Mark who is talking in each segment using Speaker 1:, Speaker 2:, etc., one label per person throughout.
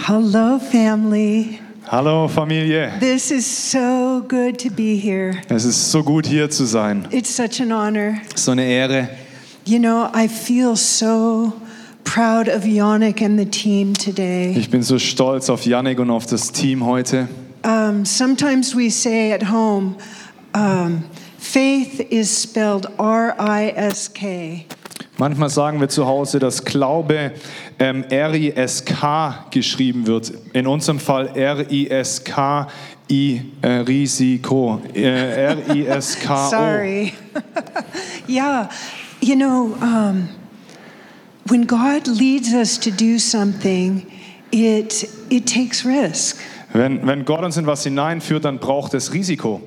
Speaker 1: Hello, family.
Speaker 2: Hallo Familie,
Speaker 1: This is so good to be here.
Speaker 2: es ist so gut hier zu sein.
Speaker 1: It's such an honor.
Speaker 2: So eine Ehre.
Speaker 1: You know, I feel so proud of Yannick and the team today.
Speaker 2: Ich bin so stolz auf Yannick und auf das Team heute.
Speaker 1: Sometimes we say at home, faith is spelled R-I-S-K.
Speaker 2: Manchmal sagen wir zu Hause, dass Glaube R-I-S-K geschrieben wird. In unserem Fall R-I-S-K-I, Risiko. R-I-S-K-O.
Speaker 1: Sorry. Yeah, you know, when God leads us to do something, it takes risk.
Speaker 2: Wenn Gott uns in was hineinführt, dann braucht es Risiko.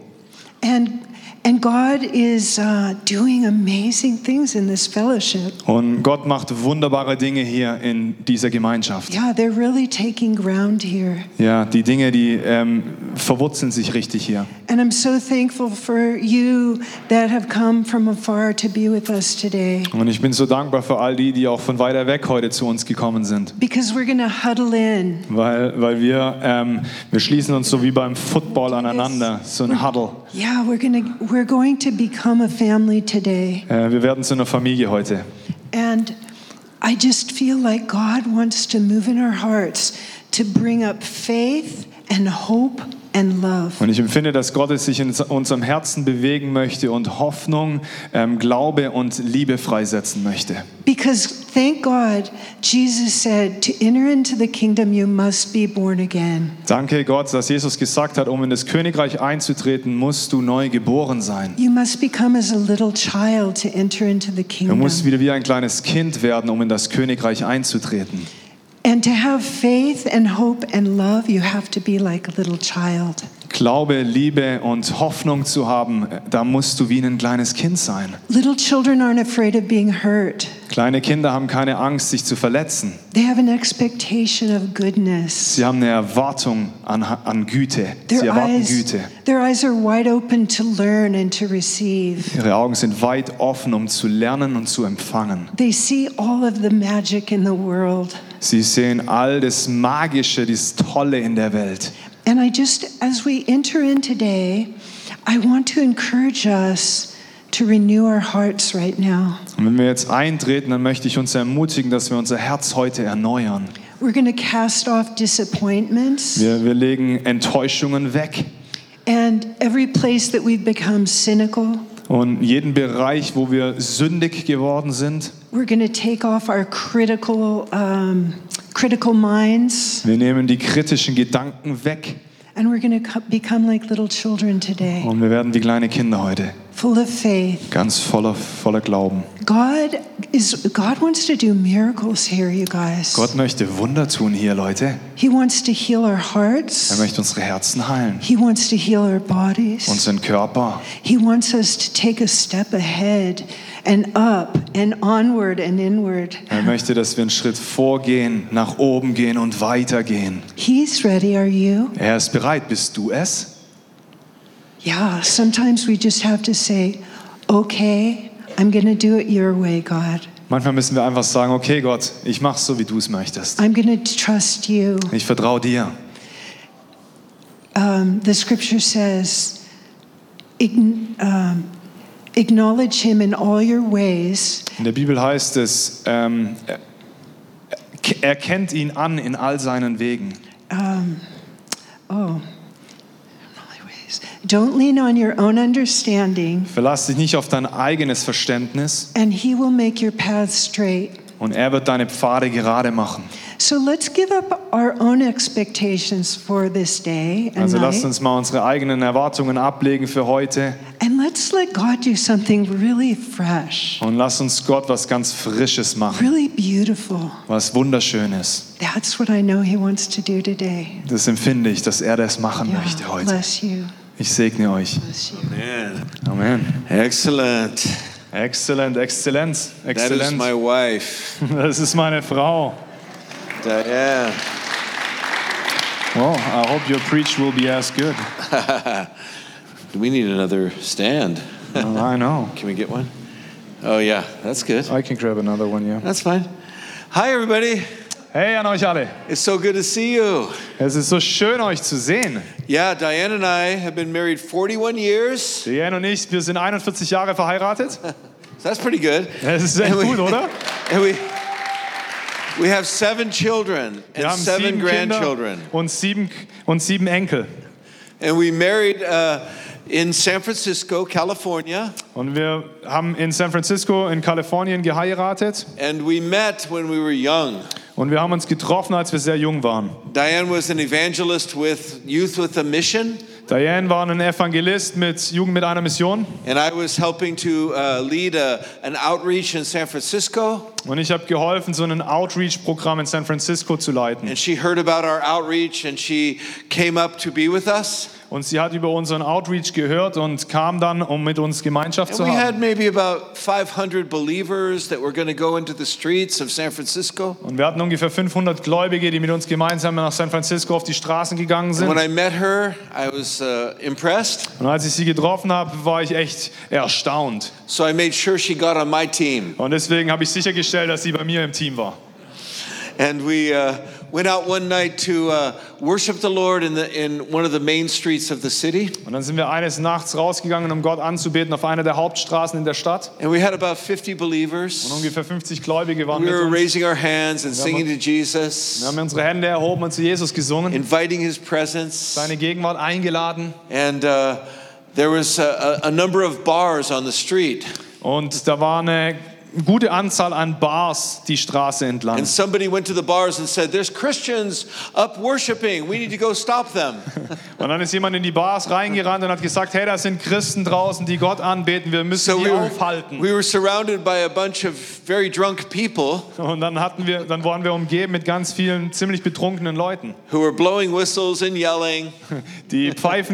Speaker 1: And God is doing amazing things in this fellowship.
Speaker 2: Und Gott macht wunderbare Dinge hier in dieser Gemeinschaft.
Speaker 1: Yeah, they're really taking ground here.
Speaker 2: Ja, die Dinge, die verwurzeln sich richtig hier.
Speaker 1: And I'm so thankful for you that have come from afar to be with us today.
Speaker 2: Und ich bin so dankbar für all die, die auch von weiter weg heute zu uns gekommen sind.
Speaker 1: Because we're going to huddle in.
Speaker 2: Weil wir schließen uns so wie beim Football aneinander, so ein Huddle.
Speaker 1: Yeah, we're going to become a family today.
Speaker 2: Wir werden zu einer Familie heute.
Speaker 1: And I just feel like God wants to move in our hearts to bring up faith and hope and love.
Speaker 2: Und ich empfinde, dass Gott es sich in unserem Herzen bewegen möchte und Hoffnung, Glaube und Liebe freisetzen möchte.
Speaker 1: Because thank God, Jesus said, to enter into the kingdom you must be born again.
Speaker 2: Danke Gott, dass Jesus gesagt hat, um in das Königreich einzutreten, musst du neu geboren sein.
Speaker 1: You must become as a little child to enter into the
Speaker 2: Du
Speaker 1: kingdom.
Speaker 2: musst wieder wie ein kleines Kind werden, um in das Königreich einzutreten.
Speaker 1: And to have faith and hope and love, you have to be like a little child.
Speaker 2: Glaube, Liebe und Hoffnung zu haben, da musst du wie ein kleines Kind sein.
Speaker 1: Little children aren't afraid of being hurt.
Speaker 2: Kleine Kinder haben keine Angst, sich zu verletzen.
Speaker 1: They have an expectation of goodness.
Speaker 2: Sie haben eine Erwartung an Güte. Sie erwarten Güte.
Speaker 1: Their eyes are wide open to learn and to receive.
Speaker 2: Ihre Augen sind weit offen, um zu lernen und zu empfangen.
Speaker 1: They see all of the magic in the world.
Speaker 2: Sie sehen all das Magische, das Tolle in der Welt.
Speaker 1: And as we enter in today, I want to encourage us to renew our hearts right now.
Speaker 2: Und wenn wir jetzt eintreten, dann möchte ich uns ermutigen, dass wir unser Herz heute erneuern.
Speaker 1: We're going to cast off disappointments
Speaker 2: Wir legen Enttäuschungen weg.
Speaker 1: and every place that we've become cynical.
Speaker 2: Und jeden Bereich, wo wir sündig geworden sind,
Speaker 1: We're going to take off our critical minds,
Speaker 2: wir nehmen die kritischen Gedanken weg
Speaker 1: and we're going to become like little children today,
Speaker 2: und wir werden wie kleine Kinder heute,
Speaker 1: full of faith.
Speaker 2: ganz voller Glauben.
Speaker 1: God wants to do miracles here, you guys.
Speaker 2: Gott möchte Wunder tun hier, Leute.
Speaker 1: He wants to heal our
Speaker 2: Er
Speaker 1: hearts.
Speaker 2: möchte unsere Herzen heilen,
Speaker 1: He wants to heal our bodies.
Speaker 2: unseren Körper.
Speaker 1: He wants us to take a step ahead and up and onward and inward.
Speaker 2: Er möchte, dass wir einen Schritt vorgehen, nach oben gehen und weitergehen.
Speaker 1: He's ready, are you?
Speaker 2: Er ist bereit. Bist du es?
Speaker 1: Yeah, sometimes we just have to say, okay, I'm going to do it your way, God.
Speaker 2: Manchmal müssen wir einfach sagen, okay Gott, ich mach's so, wie du es möchtest.
Speaker 1: I'm going to trust you.
Speaker 2: Ich vertraue dir.
Speaker 1: The scripture says, acknowledge him in all your ways.
Speaker 2: In der Bibel heißt es, erkennt ihn an in all seinen Wegen.
Speaker 1: Don't lean on your own understanding,
Speaker 2: Verlass dich nicht auf dein eigenes Verständnis
Speaker 1: and he will make your path straight.
Speaker 2: und er wird deine Pfade gerade machen.
Speaker 1: So let's give up our own expectations for this day and
Speaker 2: Also lasst
Speaker 1: night,
Speaker 2: uns mal unsere eigenen Erwartungen ablegen für heute
Speaker 1: and let's let God do something really fresh,
Speaker 2: und lass uns Gott was ganz Frisches machen,
Speaker 1: really beautiful.
Speaker 2: was Wunderschönes.
Speaker 1: That's what I know he wants to do today.
Speaker 2: Das empfinde ich, dass er das machen
Speaker 1: Yeah,
Speaker 2: möchte heute.
Speaker 1: bless you.
Speaker 2: Ich segne euch.
Speaker 1: Bless you.
Speaker 3: Man.
Speaker 2: Amen.
Speaker 3: Excellent.
Speaker 2: Exzellent, Exzellenz,
Speaker 3: That is
Speaker 2: Exzellenz.
Speaker 3: my wife,
Speaker 2: Das ist meine Frau.
Speaker 3: Diane.
Speaker 2: Well, I hope your preach will be as good.
Speaker 3: We need another stand.
Speaker 2: I know.
Speaker 3: Can we get one? Oh, yeah, that's good.
Speaker 2: I can grab another one, yeah.
Speaker 3: That's fine. Hi, everybody.
Speaker 2: Hey an euch alle.
Speaker 3: It's so good to see you.
Speaker 2: Es ist so schön, euch zu sehen.
Speaker 3: Yeah, Diane and I have been married 41 years.
Speaker 2: Diane und ich, wir sind 41 Jahre verheiratet.
Speaker 3: So that's pretty good.
Speaker 2: Das ist echt gut, oder?
Speaker 3: And we have 7 children
Speaker 2: Wir
Speaker 3: and
Speaker 2: haben
Speaker 3: 7
Speaker 2: 7 Kinder
Speaker 3: grandchildren.
Speaker 2: und 7 Enkel.
Speaker 3: And we married in San Francisco, California.
Speaker 2: Und wir haben in San Francisco in Kalifornien geheiratet.
Speaker 3: And we met when we were young.
Speaker 2: Und wir haben uns getroffen, als wir sehr jung waren.
Speaker 3: Diane was an evangelist with Youth with a Mission.
Speaker 2: Diane war ein Evangelist mit Jugend mit einer Mission.
Speaker 3: And I was helping to lead an outreach in San Francisco.
Speaker 2: Und ich habe geholfen, so ein Outreach-Programm in San Francisco zu leiten.
Speaker 3: And she heard about our outreach and she came up to be with us.
Speaker 2: Und sie hat über unseren Outreach gehört und kam dann, um mit uns Gemeinschaft
Speaker 3: And
Speaker 2: zu
Speaker 3: we had
Speaker 2: haben.
Speaker 3: maybe about 500 believers that were going to go into the streets of San Francisco.
Speaker 2: Und wir hatten ungefähr 500 Gläubige, die mit uns gemeinsam nach San Francisco auf die Straßen gegangen
Speaker 3: And when
Speaker 2: sind.
Speaker 3: I met her, I was impressed.
Speaker 2: Und als ich sie getroffen habe, war ich echt erstaunt.
Speaker 3: So I made sure she got on my team.
Speaker 2: Und deswegen habe ich sichergestellt, dass sie bei mir im Team war.
Speaker 3: And we went out one night to worship the Lord in one of the main streets of the city.
Speaker 2: Und dann sind wir eines Nachts rausgegangen, um Gott anzubeten auf einer der Hauptstraßen in der Stadt.
Speaker 3: And we had about 50
Speaker 2: Und
Speaker 3: believers.
Speaker 2: ungefähr 50 Gläubige waren
Speaker 3: We
Speaker 2: mit
Speaker 3: were
Speaker 2: uns.
Speaker 3: raising our hands and singing to Jesus,
Speaker 2: Wir haben unsere Hände erhoben und zu Jesus gesungen,
Speaker 3: inviting his presence.
Speaker 2: seine Gegenwart eingeladen.
Speaker 3: And there was a number of bars on the street.
Speaker 2: Und da war eine gute Anzahl an Bars die Straße entlang.
Speaker 3: And somebody went to the bars and said, "There's Christians up worshiping. We need to go stop them."
Speaker 2: Und dann ist jemand in die Bars reingerannt und hat gesagt, hey, da sind Christen draußen, die Gott anbeten, wir müssen
Speaker 3: So
Speaker 2: die
Speaker 3: we
Speaker 2: aufhalten.
Speaker 3: were surrounded by a bunch of very drunk people
Speaker 2: Und dann waren wir umgeben mit ganz vielen ziemlich betrunkenen Leuten,
Speaker 3: who were blowing whistles and yelling.
Speaker 2: die Pfeifen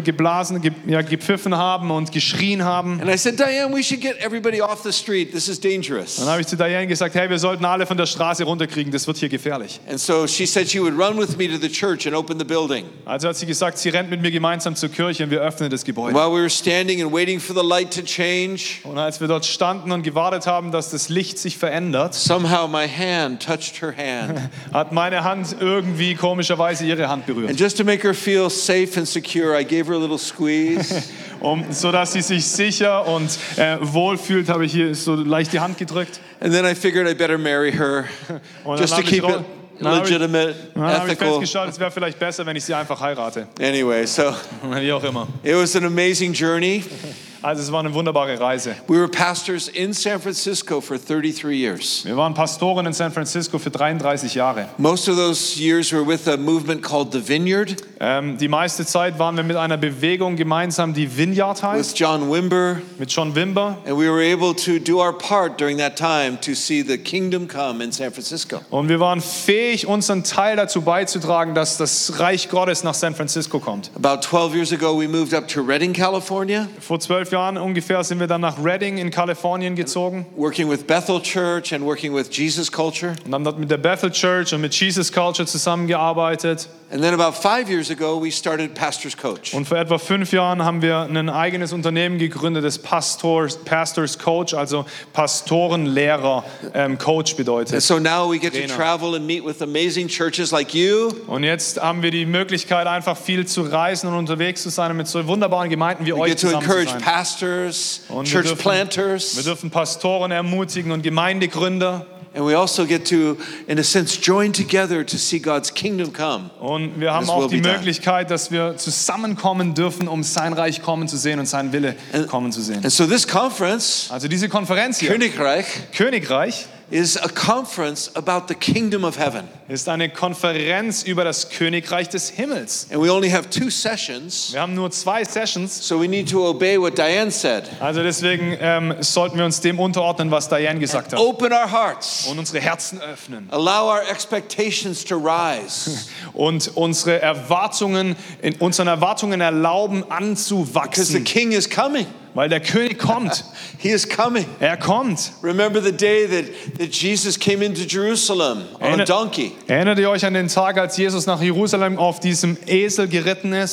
Speaker 2: gepfiffen haben und geschrien haben.
Speaker 3: And I said, "Diane, we should get everybody off the street. This is dangerous."
Speaker 2: Dann habe ich zu Diane gesagt, hey, wir sollten alle von der Straße runterkriegen, das wird hier gefährlich.
Speaker 3: And so she said she would run with me to the church and open the building.
Speaker 2: Also hat sie gesagt, sie rennt mit mir gemeinsam zur Kirche und wir öffnen das Gebäude.
Speaker 3: While we were standing and waiting for the light to change,
Speaker 2: Und als wir dort standen und gewartet haben, dass das Licht sich verändert,
Speaker 3: somehow my hand touched her hand.
Speaker 2: hat meine Hand irgendwie komischerweise ihre Hand berührt.
Speaker 3: And just to make her feel safe and secure, I gave her a little squeeze.
Speaker 2: Sodass sie sich sicher und wohl fühlt, habe ich hier so leicht die Hand gedrückt.
Speaker 3: And then I figured I better marry her
Speaker 2: Und
Speaker 3: just to
Speaker 2: dann habe ich
Speaker 3: keep it legitimate,
Speaker 2: Dann habe ich
Speaker 3: ethical.
Speaker 2: festgestellt, es wäre vielleicht besser, wenn ich sie einfach heirate.
Speaker 3: Anyway, so
Speaker 2: Wie auch immer.
Speaker 3: it was an amazing journey.
Speaker 2: Also es war eine wunderbare Reise.
Speaker 3: We were pastors in San Francisco for 33 years.
Speaker 2: Wir waren Pastoren in San Francisco für 33 Jahre.
Speaker 3: Most of those years were with a movement called the Vineyard
Speaker 2: Die meiste Zeit waren wir mit einer Bewegung gemeinsam, die Vineyard
Speaker 3: with
Speaker 2: heißt,
Speaker 3: John Wimber.
Speaker 2: mit John Wimber.
Speaker 3: And we were able to do our part during that time to see the kingdom come in San Francisco.
Speaker 2: Und wir waren fähig, unseren Teil dazu beizutragen, dass das Reich Gottes nach San Francisco kommt.
Speaker 3: About 12 years ago, we moved up to Redding, California,
Speaker 2: Vor 12 Jahren ungefähr sind wir dann nach Redding in Kalifornien gezogen
Speaker 3: working with Bethel Church and working with Jesus Culture.
Speaker 2: und haben dort mit der Bethel Church und mit Jesus Culture zusammengearbeitet.
Speaker 3: And then about 5 years ago, we started Pastor's Coach.
Speaker 2: Und vor etwa 5 Jahren haben wir ein eigenes Unternehmen gegründet, das Pastors Coach, also Pastorenlehrer Coach
Speaker 3: And
Speaker 2: bedeutet.
Speaker 3: so now we get to
Speaker 2: Trainer.
Speaker 3: travel and meet with amazing churches like you.
Speaker 2: Und jetzt haben wir die Möglichkeit, einfach viel zu reisen und unterwegs zu sein und mit so wunderbaren Gemeinden wie
Speaker 3: We
Speaker 2: euch
Speaker 3: get to
Speaker 2: zusammen zu
Speaker 3: encourage
Speaker 2: sein.
Speaker 3: pastors,
Speaker 2: Und wir
Speaker 3: church
Speaker 2: dürfen-
Speaker 3: planters,
Speaker 2: Wir dürfen Pastoren ermutigen und Gemeindegründer.
Speaker 3: and we also get to, in a sense, join together to see God's kingdom come.
Speaker 2: Und wir haben
Speaker 3: This will
Speaker 2: auch die
Speaker 3: be done.
Speaker 2: Möglichkeit, dass wir zusammenkommen dürfen, um sein Reich kommen zu sehen und sein Wille kommen zu sehen.
Speaker 3: And so this conference,
Speaker 2: Also diese Konferenz hier,
Speaker 3: Königreich,
Speaker 2: Königreich,
Speaker 3: is a conference about the kingdom of heaven.
Speaker 2: ist eine Konferenz über das Königreich des Himmels.
Speaker 3: And we only have 2 sessions,
Speaker 2: Wir haben nur 2 Sessions,
Speaker 3: so we need to obey what Diane said.
Speaker 2: also deswegen sollten wir uns dem unterordnen, was Diane gesagt hat.
Speaker 3: Open our hearts.
Speaker 2: Und unsere Herzen öffnen.
Speaker 3: Allow our expectations to rise.
Speaker 2: Und unseren Erwartungen erlauben
Speaker 3: Because the
Speaker 2: anzuwachsen.
Speaker 3: king is coming.
Speaker 2: Weil der König kommt.
Speaker 3: He is coming.
Speaker 2: Er kommt.
Speaker 3: Remember the day that Jesus came into Jerusalem on a donkey.
Speaker 2: Erinnert ihr euch an den Tag, als Jesus nach Jerusalem auf diesem Esel geritten ist?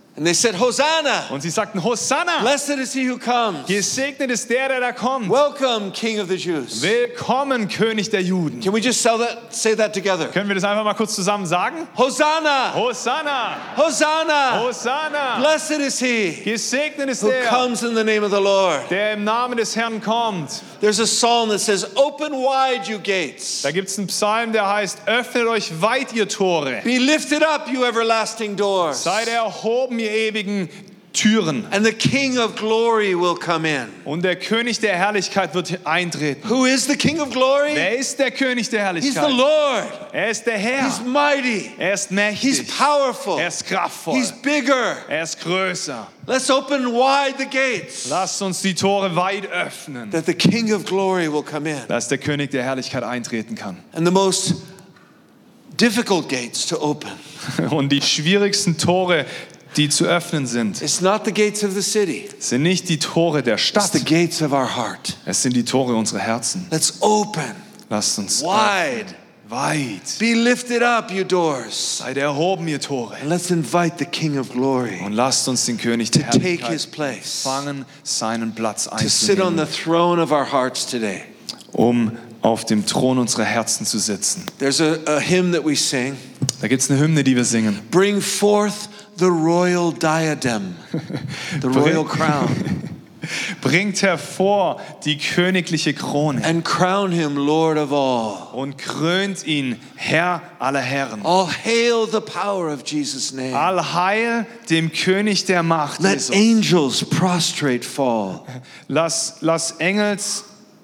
Speaker 3: And they said, Hosanna!
Speaker 2: Und sie sagten, Hosanna!
Speaker 3: Blessed is he who comes.
Speaker 2: Gesegnet ist der da kommt.
Speaker 3: Welcome, King of the Jews.
Speaker 2: Willkommen, König der Juden.
Speaker 3: Can we just say that together?
Speaker 2: Können wir das einfach mal kurz zusammen sagen?
Speaker 3: Hosanna!
Speaker 2: Hosanna!
Speaker 3: Hosanna!
Speaker 2: Hosanna!
Speaker 3: Blessed is he
Speaker 2: Gesegnet ist
Speaker 3: who
Speaker 2: der,
Speaker 3: comes in the name of the Lord.
Speaker 2: der im Namen des Herrn kommt.
Speaker 3: There's a psalm that says, open wide, you gates.
Speaker 2: Da gibt es einen Psalm, der heißt, öffnet euch weit, ihr Tore.
Speaker 3: Be lifted up, you everlasting doors.
Speaker 2: Seid erhoben, ihr ewigen Türen.
Speaker 3: And the King of glory will come in.
Speaker 2: Und der König der Herrlichkeit wird eintreten.
Speaker 3: Who is the King of glory?
Speaker 2: Wer ist der König der
Speaker 3: He's the
Speaker 2: Herrlichkeit?
Speaker 3: Lord.
Speaker 2: Er ist der Herr.
Speaker 3: He's mighty.
Speaker 2: Er ist
Speaker 3: He's
Speaker 2: mächtig.
Speaker 3: powerful.
Speaker 2: Er ist kraftvoll.
Speaker 3: He's bigger.
Speaker 2: Er ist größer.
Speaker 3: Let's open wide the gates
Speaker 2: Lasst uns die Tore weit öffnen,
Speaker 3: that the King of glory will come in.
Speaker 2: dass der König der Herrlichkeit eintreten kann.
Speaker 3: And the most difficult gates to open.
Speaker 2: Und die schwierigsten Tore, die zu öffnen sind,
Speaker 3: It's not the gates of the city.
Speaker 2: sind nicht die Tore der
Speaker 3: It's
Speaker 2: Stadt.
Speaker 3: the gates of our heart.
Speaker 2: Es sind die Tore unserer Herzen.
Speaker 3: Let's open
Speaker 2: Lasst uns
Speaker 3: wide.
Speaker 2: weit.
Speaker 3: Be lifted up, you doors.
Speaker 2: Seid erhoben, ihr Tore.
Speaker 3: And let's invite the King of glory
Speaker 2: Und lasst uns den König der
Speaker 3: to take his
Speaker 2: Herrlichkeit
Speaker 3: place,
Speaker 2: fangen, seinen Platz
Speaker 3: to sit on
Speaker 2: einzunehmen,
Speaker 3: the throne of our hearts today.
Speaker 2: um auf dem Thron unserer Herzen zu sitzen.
Speaker 3: There's a hymn that we sing.
Speaker 2: Da gibt es eine Hymne, die wir singen.
Speaker 3: Bring forth the royal diadem, the royal crown,
Speaker 2: Bringt hervor die königliche Krone
Speaker 3: and crown him Lord of all.
Speaker 2: und krönt ihn Herr aller Herren.
Speaker 3: All hail the power of Jesus' name.
Speaker 2: Allheil dem König der Macht.
Speaker 3: Let
Speaker 2: Jesus.
Speaker 3: angels prostrate fall.
Speaker 2: Lass Engels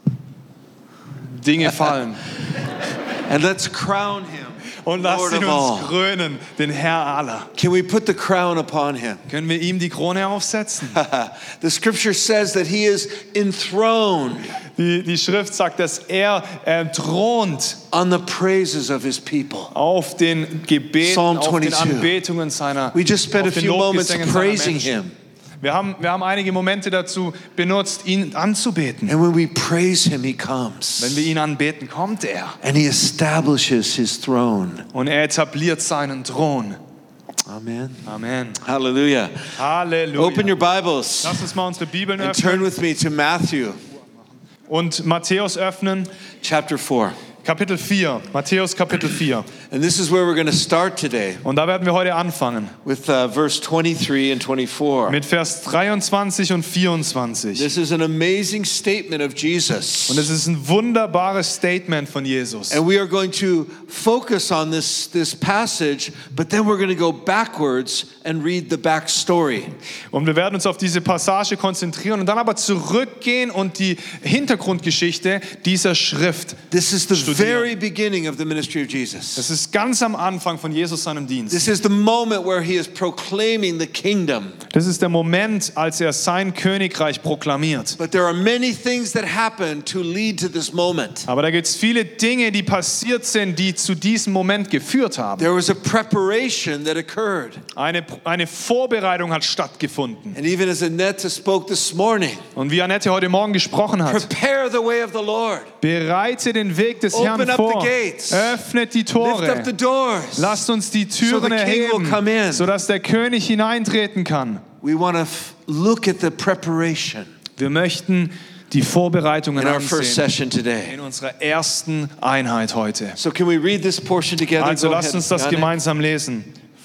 Speaker 2: Dinge fallen
Speaker 3: And let's crown him
Speaker 2: und lass
Speaker 3: Lord
Speaker 2: ihn
Speaker 3: of
Speaker 2: uns
Speaker 3: all.
Speaker 2: krönen, den Herr aller.
Speaker 3: Can we put the crown upon him?
Speaker 2: Können wir ihm die Krone aufsetzen?
Speaker 3: The scripture says that he is enthroned
Speaker 2: Die Schrift sagt, dass er thront
Speaker 3: on the praises of his people.
Speaker 2: auf den Gebeten,
Speaker 3: Psalm
Speaker 2: auf den
Speaker 3: 22.
Speaker 2: Anbetungen seiner,
Speaker 3: We just spent a
Speaker 2: auf den
Speaker 3: few moments
Speaker 2: Lobgesängen seiner
Speaker 3: praising
Speaker 2: Menschen.
Speaker 3: him.
Speaker 2: Wir haben einige Momente dazu benutzt, ihn anzubeten.
Speaker 3: And when we praise him, he comes.
Speaker 2: Wenn wir ihn anbeten, kommt er.
Speaker 3: And he establishes his throne.
Speaker 2: Und er etabliert seinen Thron.
Speaker 3: Amen.
Speaker 2: Amen.
Speaker 3: Hallelujah.
Speaker 2: Halleluja.
Speaker 3: Open your Bibles
Speaker 2: Lass uns mal unsere Bibeln
Speaker 3: and
Speaker 2: öffnen
Speaker 3: turn with me to Matthew
Speaker 2: und Matthäus öffnen.
Speaker 3: chapter 4.
Speaker 2: Kapitel 4. Matthäus Kapitel 4.
Speaker 3: And this is where we're going to start today
Speaker 2: Und da werden wir heute anfangen.
Speaker 3: with verse 23 and 24.
Speaker 2: Mit Vers 23 und 24.
Speaker 3: This is an amazing statement of Jesus.
Speaker 2: Und es ist ein wunderbares Statement von Jesus.
Speaker 3: And we are going to focus on this passage, but then we're going to go backwards and read the backstory.
Speaker 2: Und wir werden uns auf diese Passage konzentrieren und dann aber zurückgehen und die Hintergrundgeschichte dieser Schrift.
Speaker 3: This is the
Speaker 2: studieren.
Speaker 3: very beginning of the ministry of Jesus.
Speaker 2: Das ist ganz am Anfang von Jesus seinem Dienst.
Speaker 3: This is the moment where he is proclaiming the kingdom.
Speaker 2: Das ist der Moment, als er sein Königreich proklamiert.
Speaker 3: But there are many things that happen to lead to this moment.
Speaker 2: Aber da gibt es viele Dinge, die passiert sind, die zu diesem Moment geführt haben.
Speaker 3: There was a preparation that occurred.
Speaker 2: Eine Vorbereitung hat stattgefunden.
Speaker 3: And even as Annette spoke this morning,
Speaker 2: Und wie Annette heute Morgen gesprochen hat,
Speaker 3: prepare the way of the Lord.
Speaker 2: bereite den Weg des
Speaker 3: Open
Speaker 2: Herrn
Speaker 3: up
Speaker 2: vor.
Speaker 3: the gates.
Speaker 2: Öffnet die
Speaker 3: Lift up the
Speaker 2: Tore.
Speaker 3: doors.
Speaker 2: Lasst uns die
Speaker 3: So the
Speaker 2: Türen
Speaker 3: king will come in.
Speaker 2: erheben, sodass der König hineintreten kann.
Speaker 3: We want to look at the preparation
Speaker 2: Wir möchten die Vorbereitungen
Speaker 3: in our first
Speaker 2: ansehen
Speaker 3: session today.
Speaker 2: in unserer ersten Einheit heute.
Speaker 3: So can we read this portion together?
Speaker 2: Also
Speaker 3: Go
Speaker 2: lasst
Speaker 3: ahead,
Speaker 2: uns das
Speaker 3: Janne.
Speaker 2: gemeinsam lesen.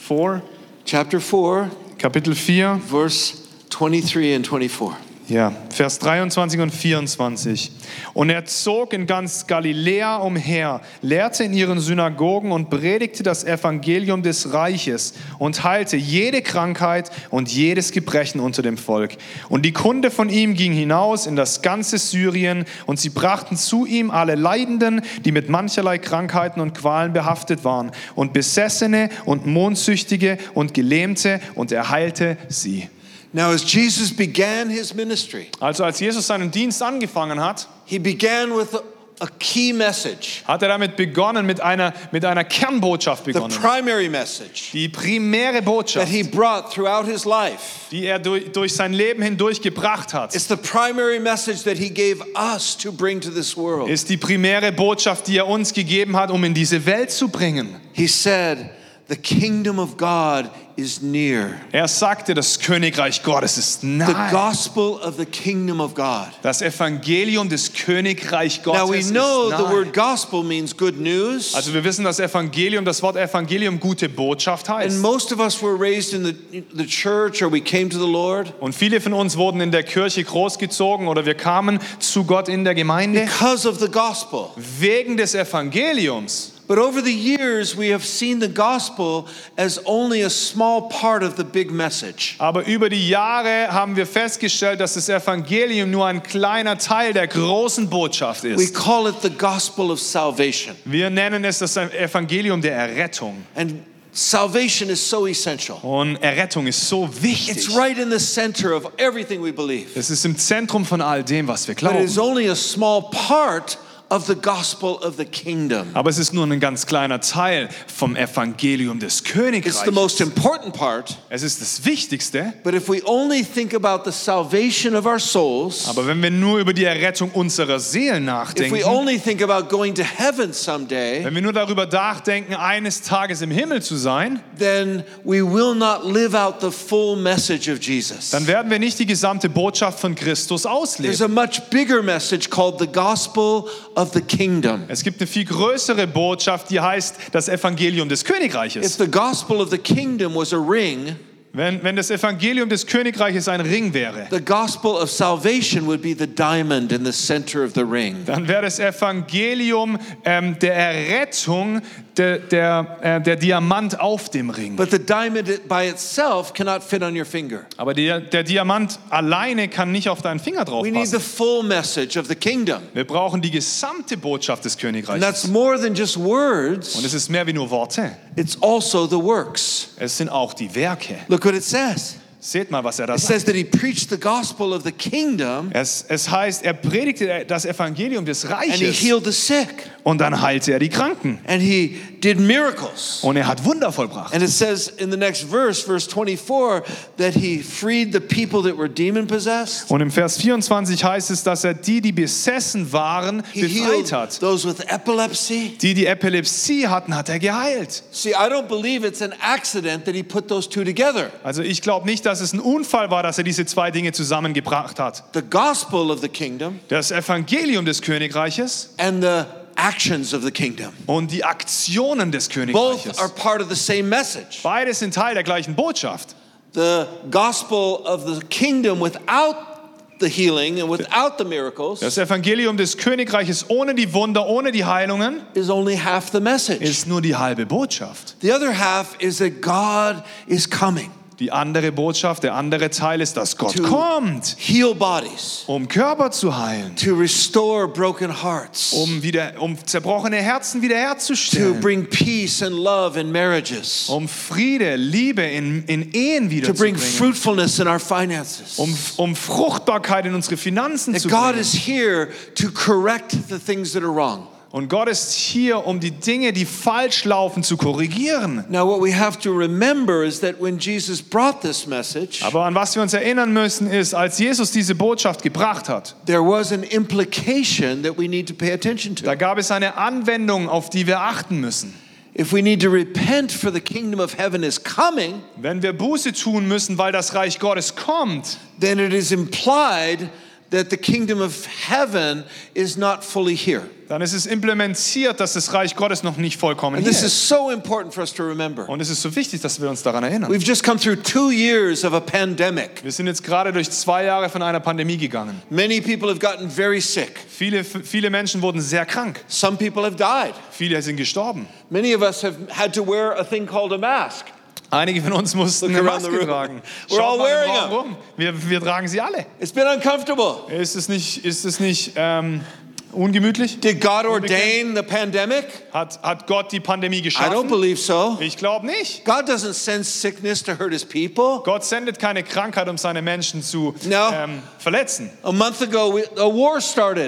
Speaker 3: Chapter 4,
Speaker 2: Kapitel 4,
Speaker 3: verse 23 and 24.
Speaker 2: ja, Vers 23 und 24. Und er zog in ganz Galiläa umher, lehrte in ihren Synagogen und predigte das Evangelium des Reiches und heilte jede Krankheit und jedes Gebrechen unter dem Volk. Und die Kunde von ihm ging hinaus in das ganze Syrien und sie brachten zu ihm alle Leidenden, die mit mancherlei Krankheiten und Qualen behaftet waren und Besessene und Mondsüchtige und Gelähmte und er heilte sie.
Speaker 3: Now, as Jesus began his ministry,
Speaker 2: Also als Jesus seinen Dienst angefangen hat,
Speaker 3: he began with a key message,
Speaker 2: hat er damit begonnen, mit einer Kernbotschaft
Speaker 3: the
Speaker 2: begonnen.
Speaker 3: primary message
Speaker 2: Die primäre
Speaker 3: that
Speaker 2: Botschaft,
Speaker 3: he brought throughout his life.
Speaker 2: die er durch sein Leben hindurch gebracht hat,
Speaker 3: It's the primary message that he gave us to bring to this world.
Speaker 2: ist die primäre Botschaft, die er uns gegeben hat, um in diese Welt zu bringen.
Speaker 3: He said the kingdom of God is near.
Speaker 2: Er sagte, das Königreich Gottes ist
Speaker 3: The
Speaker 2: nahe.
Speaker 3: gospel of the kingdom of God.
Speaker 2: Das Evangelium des Königreich Gottes
Speaker 3: Now we
Speaker 2: ist
Speaker 3: know the
Speaker 2: nahe.
Speaker 3: word gospel means good news.
Speaker 2: Also wir wissen, das Wort Evangelium gute Botschaft
Speaker 3: And
Speaker 2: heißt.
Speaker 3: most of us were raised in the church or we came to the Lord
Speaker 2: Und viele von uns wurden in der Kirche großgezogen oder wir kamen zu Gott in der Gemeinde
Speaker 3: because of the gospel.
Speaker 2: wegen des Evangeliums.
Speaker 3: But over the years, we have seen the gospel as only a small part of the big message.
Speaker 2: Aber über die Jahre haben wir festgestellt, dass das Evangelium nur ein kleiner Teil der großen Botschaft
Speaker 3: We
Speaker 2: ist.
Speaker 3: call it the gospel of salvation.
Speaker 2: Wir nennen es das Evangelium der Errettung.
Speaker 3: And salvation is so essential.
Speaker 2: Und Errettung ist so wichtig.
Speaker 3: It's right in the center of everything we believe.
Speaker 2: Es ist im Zentrum von all dem, was wir
Speaker 3: But it is
Speaker 2: glauben.
Speaker 3: only a small part of the gospel of the kingdom.
Speaker 2: Aber es ist nur ein ganz kleiner Teil vom Evangelium des
Speaker 3: It's the
Speaker 2: Königreichs.
Speaker 3: most important part.
Speaker 2: Es ist das Wichtigste.
Speaker 3: But if we only think about the salvation of our souls,
Speaker 2: Aber wenn wir nur über die Errettung unserer Seelen
Speaker 3: if we
Speaker 2: nachdenken,
Speaker 3: only think about going to heaven someday,
Speaker 2: wenn wir nur darüber nachdenken, eines Tages im Himmel zu sein,
Speaker 3: then we will not live out the full message of Jesus.
Speaker 2: dann werden wir nicht die gesamte Botschaft von Christus
Speaker 3: There's
Speaker 2: ausleben.
Speaker 3: a much bigger message called the gospel of the kingdom.
Speaker 2: Es gibt eine viel größere Botschaft, die heißt das Evangelium des
Speaker 3: If
Speaker 2: Königreiches.
Speaker 3: the gospel of the kingdom was a ring,
Speaker 2: Wenn das Evangelium des Königreiches ein Ring wäre,
Speaker 3: the gospel of salvation would be the diamond in the center of the ring.
Speaker 2: dann wäre das Evangelium der Errettung der Diamant auf dem Ring.
Speaker 3: But the diamond by itself cannot fit on your finger.
Speaker 2: Aber der Diamant alleine kann nicht auf deinen Finger drauf
Speaker 3: We need the
Speaker 2: passen.
Speaker 3: full message of the kingdom.
Speaker 2: Wir brauchen die gesamte Botschaft des
Speaker 3: And that's
Speaker 2: Königreiches.
Speaker 3: more than just
Speaker 2: Und
Speaker 3: words,
Speaker 2: es ist mehr wie nur Worte.
Speaker 3: it's also the works.
Speaker 2: Es sind auch die Werke.
Speaker 3: Look what it says.
Speaker 2: Seht mal, was er da
Speaker 3: It
Speaker 2: sagt.
Speaker 3: says that he preached the gospel of the kingdom
Speaker 2: Es heißt, er predigte das Evangelium des
Speaker 3: and he
Speaker 2: Reiches
Speaker 3: healed the sick
Speaker 2: und dann heilte er die Kranken.
Speaker 3: and he did miracles.
Speaker 2: Und er hat Wunder vollbracht.
Speaker 3: And it says in the next verse, verse 24, that he freed the people that were demon possessed.
Speaker 2: Und im Vers 24 heißt es, dass er die besessen waren,
Speaker 3: He
Speaker 2: befreit
Speaker 3: healed
Speaker 2: hat.
Speaker 3: those with epilepsy.
Speaker 2: Die Epilepsie hatten, hat er geheilt.
Speaker 3: See, I don't believe it's an accident that he put those two together.
Speaker 2: Also ich glaube nicht, dass es ein Unfall war, dass er diese zwei Dinge zusammengebracht hat.
Speaker 3: The gospel of the kingdom
Speaker 2: Das Evangelium des Königreiches
Speaker 3: and the actions of the kingdom.
Speaker 2: und die Aktionen des
Speaker 3: Both
Speaker 2: Königreiches.
Speaker 3: are part of the same message.
Speaker 2: Beide sind Teil der gleichen Botschaft.
Speaker 3: The gospel of the kingdom without the healing and without the miracles
Speaker 2: Das Evangelium des Königreiches ohne die Wunder, ohne die Heilungen
Speaker 3: is only half the message.
Speaker 2: ist nur die halbe Botschaft.
Speaker 3: The other half is that God is coming
Speaker 2: Die andere Botschaft, der andere Teil ist, dass Gott
Speaker 3: To-
Speaker 2: kommt,
Speaker 3: heal bodies,
Speaker 2: um Körper zu heilen,
Speaker 3: to restore broken hearts,
Speaker 2: um zerbrochene Herzen
Speaker 3: to
Speaker 2: wiederherzustellen,
Speaker 3: bring peace and love in marriages,
Speaker 2: um Friede, Liebe in Ehen
Speaker 3: to bring
Speaker 2: wiederzubringen,
Speaker 3: fruitfulness in our finances.
Speaker 2: um Fruchtbarkeit in unsere Finanzen
Speaker 3: That
Speaker 2: zu
Speaker 3: God
Speaker 2: bringen.
Speaker 3: is here to correct the things that are wrong.
Speaker 2: Und Gott ist hier, um die Dinge, die falsch laufen, zu korrigieren.
Speaker 3: Now, what we have to remember is that when Jesus brought this message,
Speaker 2: Aber an was wir uns erinnern müssen, ist, als Jesus diese Botschaft gebracht hat,
Speaker 3: there was an implication that we need to pay attention
Speaker 2: da
Speaker 3: to.
Speaker 2: gab es eine Anwendung, auf die wir achten müssen.
Speaker 3: If we need to repent for the kingdom of heaven is coming,
Speaker 2: Wenn wir Buße tun müssen, weil das Reich Gottes kommt,
Speaker 3: then it is implied that the kingdom of heaven is not fully here.
Speaker 2: dann ist es implementiert, dass das Reich Gottes noch nicht vollkommen
Speaker 3: And
Speaker 2: hier
Speaker 3: this is
Speaker 2: ist.
Speaker 3: so important for us to remember.
Speaker 2: Und es ist so wichtig, dass wir uns daran erinnern.
Speaker 3: We've just come through 2 years of a pandemic.
Speaker 2: Wir sind jetzt gerade durch 2 Jahre von einer Pandemie gegangen.
Speaker 3: Many people have gotten very sick.
Speaker 2: Viele Menschen wurden sehr krank.
Speaker 3: Some people have died.
Speaker 2: Viele sind gestorben.
Speaker 3: Many of us have had to wear a thing called a mask.
Speaker 2: Einige von uns mussten
Speaker 3: Look
Speaker 2: eine
Speaker 3: around the
Speaker 2: Maske
Speaker 3: room.
Speaker 2: tragen.
Speaker 3: We're all
Speaker 2: Schaut mal im
Speaker 3: wearing
Speaker 2: Raum
Speaker 3: them.
Speaker 2: rum. Wir tragen sie alle.
Speaker 3: It's been uncomfortable.
Speaker 2: Ist es nicht ungemütlich?
Speaker 3: Did God ordain the pandemic?
Speaker 2: Hat Gott die Pandemie
Speaker 3: I don't
Speaker 2: geschaffen?
Speaker 3: believe so.
Speaker 2: Ich glaube nicht.
Speaker 3: God doesn't send sickness to hurt his people.
Speaker 2: Gott sendet keine Krankheit, um seine Menschen zu
Speaker 3: No.
Speaker 2: verletzen.
Speaker 3: A month ago, a war started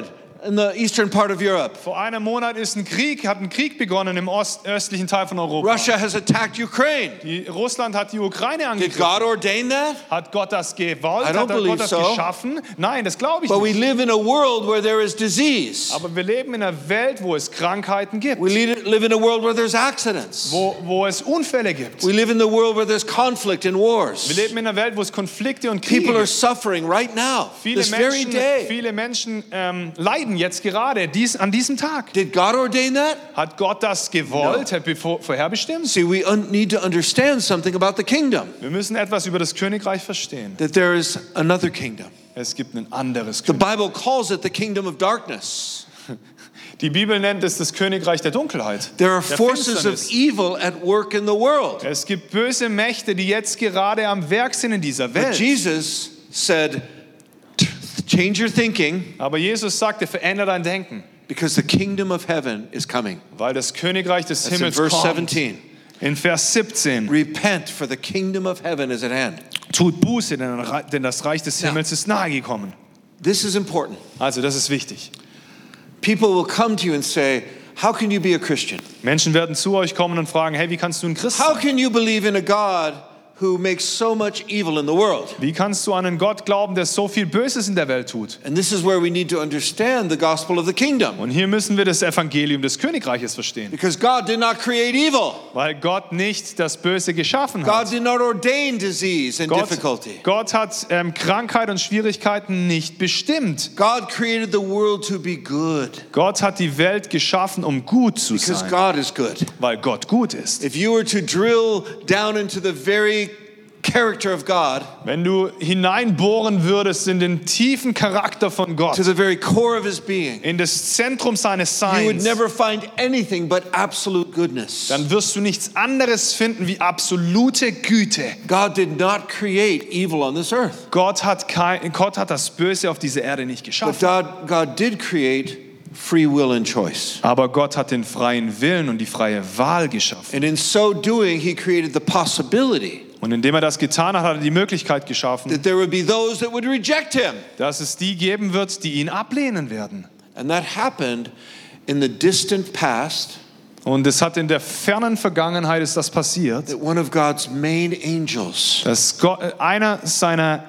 Speaker 3: in the eastern part of Europe.
Speaker 2: Vor einem Monat hat ein Krieg begonnen im östlichen Teil von Europa.
Speaker 3: Russia has attacked Ukraine.
Speaker 2: Russland hat die Ukraine
Speaker 3: Did
Speaker 2: angegriffen.
Speaker 3: God ordain that?
Speaker 2: Hat Gott das gewollt?
Speaker 3: I don't
Speaker 2: Hat Gott
Speaker 3: believe
Speaker 2: das
Speaker 3: so.
Speaker 2: geschaffen? Nein, das glaube ich
Speaker 3: But we
Speaker 2: nicht.
Speaker 3: live in a world where there is disease.
Speaker 2: Aber wir leben in einer Welt, wo es Krankheiten gibt,
Speaker 3: We live in a world where there's accidents.
Speaker 2: wo es Unfälle gibt.
Speaker 3: We live in the world where there's conflict and
Speaker 2: Wir
Speaker 3: wars.
Speaker 2: leben in einer Welt, wo es Konflikte und Kriege
Speaker 3: People are
Speaker 2: gibt.
Speaker 3: suffering right now, this very day.
Speaker 2: Viele Menschen leiden jetzt gerade an diesem Tag.
Speaker 3: Did God ordain that?
Speaker 2: Hat Gott das gewollt, vorherbestimmt?
Speaker 3: See, we need to understand something about the kingdom.
Speaker 2: Wir müssen etwas über das Königreich verstehen.
Speaker 3: That there is another kingdom.
Speaker 2: Es gibt ein anderes
Speaker 3: The
Speaker 2: Königreich.
Speaker 3: Bible calls it the kingdom of darkness.
Speaker 2: Die Bibel nennt es das Königreich der Dunkelheit.
Speaker 3: There are
Speaker 2: der
Speaker 3: forces of
Speaker 2: Finsternis.
Speaker 3: evil at work in the world.
Speaker 2: Es gibt böse Mächte, die jetzt gerade am Werk sind in dieser
Speaker 3: But
Speaker 2: Welt.
Speaker 3: Jesus said, change your thinking
Speaker 2: Aber Jesus sagte, verändere dein Denken,
Speaker 3: because the kingdom of heaven is coming.
Speaker 2: weil das Königreich des
Speaker 3: That's in
Speaker 2: Himmels
Speaker 3: verse
Speaker 2: kommt.
Speaker 3: 17.
Speaker 2: In Vers 17.
Speaker 3: Repent, for the kingdom of heaven is at hand.
Speaker 2: Tut Buße, denn das Reich des Himmels ist nahe gekommen.
Speaker 3: This is important.
Speaker 2: Also das ist wichtig.
Speaker 3: People will come to you and say, how can you be a Christian?
Speaker 2: Menschen werden zu euch kommen und fragen, hey, wie kannst du ein Christ
Speaker 3: How
Speaker 2: sein?
Speaker 3: can you believe in a God who makes so much evil in the world?
Speaker 2: Wie kannst du an einen Gott glauben, der so viel Böses in der Welt tut?
Speaker 3: And this is where we need to understand the gospel of the kingdom.
Speaker 2: Und hier müssen wir das Evangelium des Königreiches verstehen.
Speaker 3: Because God did not create evil.
Speaker 2: Weil Gott nicht das Böse geschaffen
Speaker 3: God
Speaker 2: hat.
Speaker 3: did not ordain disease and difficulty.
Speaker 2: Gott hat Krankheit und Schwierigkeiten nicht bestimmt.
Speaker 3: God created the world to be good.
Speaker 2: Gott hat die Welt geschaffen, um gut zu
Speaker 3: Because
Speaker 2: sein.
Speaker 3: God is good.
Speaker 2: Weil Gott gut ist.
Speaker 3: If you were to drill down into the very character of God,
Speaker 2: Wenn du hineinbohren würdest in den tiefen Charakter von Gott,
Speaker 3: to the very core of his being,
Speaker 2: in das Zentrum seines
Speaker 3: you would
Speaker 2: Seins,
Speaker 3: never find anything but absolute goodness.
Speaker 2: dann wirst du nichts anderes finden wie absolute Güte.
Speaker 3: God did not create evil on this earth.
Speaker 2: Gott hat das Böse auf dieser Erde nicht
Speaker 3: But
Speaker 2: geschaffen.
Speaker 3: God did create free will and choice.
Speaker 2: Aber Gott hat den freien Willen und die freie Wahl geschaffen.
Speaker 3: And in so doing, he created the possibility
Speaker 2: Und indem er das getan hat, hat er die Möglichkeit geschaffen,
Speaker 3: that there would be those that would reject him.
Speaker 2: dass es die geben wird, die ihn ablehnen werden.
Speaker 3: And that happened in the distant past,
Speaker 2: Und es hat in der fernen Vergangenheit ist das passiert,
Speaker 3: that one of God's main angels
Speaker 2: dass einer seiner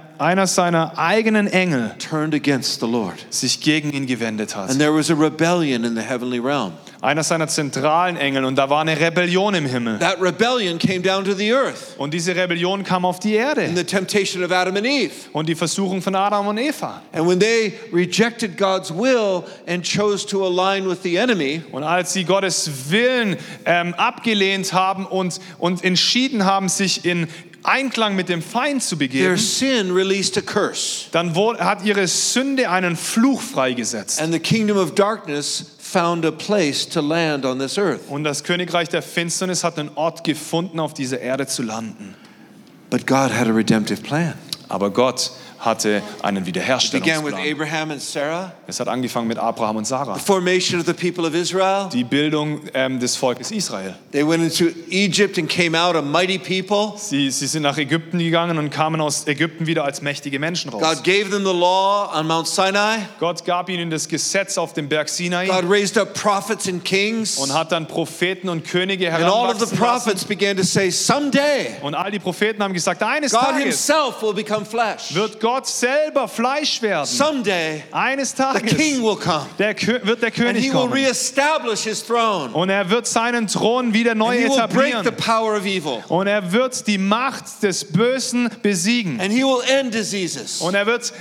Speaker 2: eigenen Engel
Speaker 3: turned against the Lord.
Speaker 2: sich gegen ihn gewendet hat.
Speaker 3: And there was a rebellion in the heavenly realm.
Speaker 2: Einer seiner zentralen Engel, und da war eine Rebellion im Himmel.
Speaker 3: That rebellion came down to the earth
Speaker 2: Und diese Rebellion kam auf die
Speaker 3: in
Speaker 2: Erde
Speaker 3: the temptation of Adam and Eve.
Speaker 2: und die Versuchung von Adam und Eva.
Speaker 3: And when they rejected God's will and chose to align with the enemy,
Speaker 2: Und als sie Gottes Willen abgelehnt haben und entschieden haben, sich in Einklang mit dem Feind zu
Speaker 3: their
Speaker 2: begeben,
Speaker 3: sin released a curse.
Speaker 2: dann hat ihre Sünde einen Fluch freigesetzt.
Speaker 3: And the kingdom of darkness found a place to land on this earth.
Speaker 2: Und das Königreich der Finsternis hat einen Ort gefunden, auf dieser Erde zu landen.
Speaker 3: But God had a redemptive plan.
Speaker 2: Aber Gott hatte einen
Speaker 3: It began with
Speaker 2: Wiederherstellungsplan.
Speaker 3: Abraham and Sarah,
Speaker 2: Es hat angefangen mit Abraham und Sarah.
Speaker 3: the formation of the people of Israel.
Speaker 2: Die Bildung des Volkes Israel.
Speaker 3: They went into Egypt and came out a mighty people.
Speaker 2: Sie sind nach Ägypten gegangen und kamen aus Ägypten wieder als mächtige Menschen raus.
Speaker 3: God gave them the law on Mount Sinai.
Speaker 2: Gott gab ihnen das Gesetz auf dem Berg Sinai
Speaker 3: God raised up prophets and kings.
Speaker 2: und hat dann Propheten und Könige
Speaker 3: And all of the
Speaker 2: heranwachsen lassen.
Speaker 3: prophets began to say, someday
Speaker 2: Und all die Propheten haben gesagt, eines
Speaker 3: God
Speaker 2: Tages
Speaker 3: himself will become flesh.
Speaker 2: wird Gott selber Fleisch werden.
Speaker 3: Someday
Speaker 2: Eines
Speaker 3: the
Speaker 2: Tages
Speaker 3: king will come.
Speaker 2: wird der
Speaker 3: And
Speaker 2: König
Speaker 3: he will
Speaker 2: kommen.
Speaker 3: reestablish his throne.
Speaker 2: Und er wird seinen Thron wieder neu
Speaker 3: And he will break the
Speaker 2: etablieren.
Speaker 3: power of evil.
Speaker 2: Und er wird die Macht des Bösen besiegen.
Speaker 3: And he will end diseases.
Speaker 2: Und er wird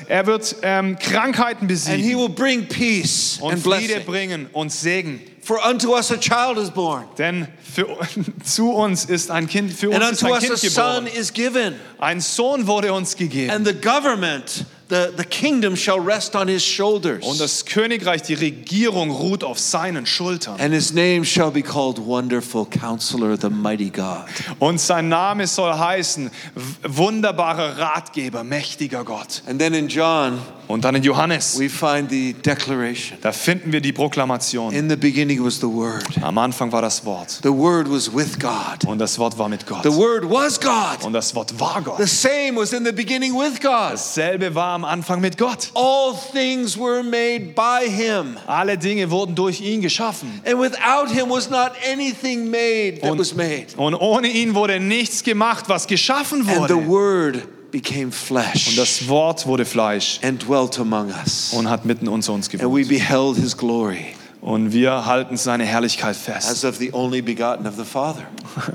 Speaker 2: Krankheiten
Speaker 3: And he
Speaker 2: besiegen
Speaker 3: will bring peace
Speaker 2: und
Speaker 3: and
Speaker 2: Friede
Speaker 3: blessing.
Speaker 2: bringen und Segen.
Speaker 3: For unto us a child is born.
Speaker 2: Denn zu uns ist ein Kind, für
Speaker 3: And
Speaker 2: uns ist
Speaker 3: unto
Speaker 2: ein
Speaker 3: us a
Speaker 2: Kind
Speaker 3: son
Speaker 2: geboren.
Speaker 3: is given.
Speaker 2: Ein Sohn wurde uns gegeben.
Speaker 3: And the government, the kingdom shall rest on his shoulders.
Speaker 2: Und das Königreich, die Regierung ruht auf seinen Schultern.
Speaker 3: And his name shall be called Wonderful Counselor, the Mighty God.
Speaker 2: Und sein Name soll heißen, wunderbarer Ratgeber, mächtiger Gott.
Speaker 3: And then in John,
Speaker 2: Und dann in Johannes,
Speaker 3: we find the declaration.
Speaker 2: da finden wir die Proklamation.
Speaker 3: In the beginning was the Word.
Speaker 2: Am Anfang war das Wort.
Speaker 3: The Word was with God.
Speaker 2: Und das Wort war mit Gott.
Speaker 3: The Word was God.
Speaker 2: Und das Wort war Gott.
Speaker 3: The same was in the beginning with God.
Speaker 2: Dasselbe war am Anfang mit Gott.
Speaker 3: All things were made by Him.
Speaker 2: Alle Dinge wurden durch ihn geschaffen.
Speaker 3: And without Him was not anything made that was made.
Speaker 2: Und ohne ihn wurde nichts gemacht, was geschaffen
Speaker 3: And the
Speaker 2: wurde.
Speaker 3: Word became
Speaker 2: Und
Speaker 3: flesh
Speaker 2: das Wort wurde Fleisch
Speaker 3: and dwelt among us.
Speaker 2: und hat mitten unter uns
Speaker 3: And we
Speaker 2: gewohnt.
Speaker 3: beheld His glory
Speaker 2: Und wir halten seine Herrlichkeit fest,
Speaker 3: as of the only begotten of the Father.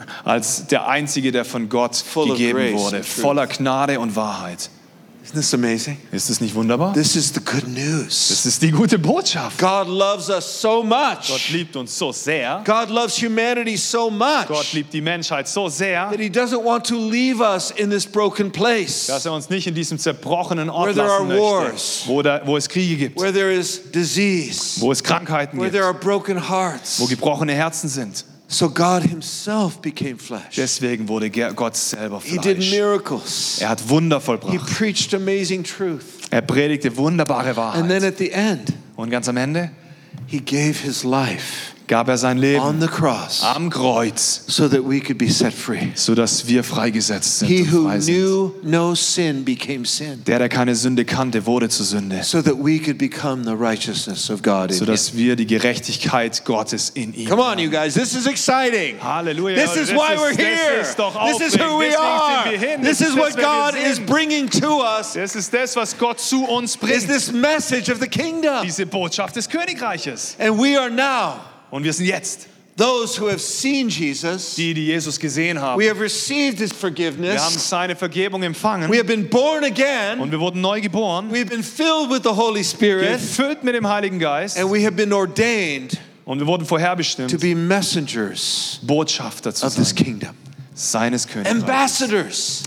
Speaker 2: als der Einzige, der von Gott
Speaker 3: Full of
Speaker 2: gegeben
Speaker 3: grace
Speaker 2: wurde,
Speaker 3: and truth.
Speaker 2: voller Gnade und Wahrheit.
Speaker 3: Isn't this amazing?
Speaker 2: Ist es nicht wunderbar?
Speaker 3: This is the good news.
Speaker 2: Das ist die gute Botschaft.
Speaker 3: God loves us so
Speaker 2: Gott
Speaker 3: much.
Speaker 2: liebt uns so sehr.
Speaker 3: God loves humanity so
Speaker 2: Gott
Speaker 3: much
Speaker 2: liebt die Menschheit so sehr,
Speaker 3: that He doesn't want to leave us in this broken place
Speaker 2: dass er uns nicht in diesem zerbrochenen
Speaker 3: Where
Speaker 2: Ort
Speaker 3: there
Speaker 2: lassen
Speaker 3: are wars.
Speaker 2: möchte, wo es Kriege gibt,
Speaker 3: where there is disease,
Speaker 2: wo es Krankheiten
Speaker 3: where
Speaker 2: gibt,
Speaker 3: there are broken hearts.
Speaker 2: wo gebrochene Herzen sind.
Speaker 3: So God Himself became flesh.
Speaker 2: Deswegen wurde Gott selber
Speaker 3: He did
Speaker 2: Fleisch.
Speaker 3: miracles.
Speaker 2: Er hat Wunder
Speaker 3: He
Speaker 2: vollbracht.
Speaker 3: preached amazing truth.
Speaker 2: Er predigte wunderbare
Speaker 3: And then
Speaker 2: Wahrheit.
Speaker 3: at the end,
Speaker 2: Und ganz am Ende
Speaker 3: He gave His life
Speaker 2: gab er sein
Speaker 3: on
Speaker 2: Leben
Speaker 3: the cross
Speaker 2: am Kreuz,
Speaker 3: so that we could be set free.
Speaker 2: sodass wir freigesetzt
Speaker 3: He
Speaker 2: sind und
Speaker 3: who
Speaker 2: frei sind.
Speaker 3: knew no sin became sin
Speaker 2: Der keine Sünde kannte, wurde zur Sünde,
Speaker 3: so that we could become the righteousness of God in Him.
Speaker 2: sodass wir die Gerechtigkeit Gottes in ihm
Speaker 3: Come on, you guys, this is exciting.
Speaker 2: Halleluja.
Speaker 3: This is why we're here.
Speaker 2: Das ist doch
Speaker 3: This is who we
Speaker 2: aufregend.
Speaker 3: are.
Speaker 2: Deswegen sind wir hin.
Speaker 3: This
Speaker 2: Das
Speaker 3: is
Speaker 2: ist
Speaker 3: what
Speaker 2: das, wer wir
Speaker 3: God is
Speaker 2: sind.
Speaker 3: bringing to us.
Speaker 2: Das ist das, was Gott zu uns
Speaker 3: Is
Speaker 2: bringt.
Speaker 3: this message of the kingdom.
Speaker 2: Diese Botschaft des Königreiches.
Speaker 3: And we are now
Speaker 2: Und wir sind jetzt
Speaker 3: those who have seen Jesus.
Speaker 2: die Jesus gesehen haben.
Speaker 3: We have received His
Speaker 2: Wir haben
Speaker 3: forgiveness.
Speaker 2: seine Vergebung empfangen
Speaker 3: We have been born again.
Speaker 2: und wir wurden neu geboren,
Speaker 3: We have been filled with the Holy Spirit.
Speaker 2: gefüllt mit dem Heiligen Geist
Speaker 3: And we have been ordained
Speaker 2: und wir wurden
Speaker 3: to
Speaker 2: vorherbestimmt,
Speaker 3: be messengers
Speaker 2: Botschafter zu
Speaker 3: of this
Speaker 2: sein,
Speaker 3: kingdom.
Speaker 2: seines Königreiches,
Speaker 3: Ambassadors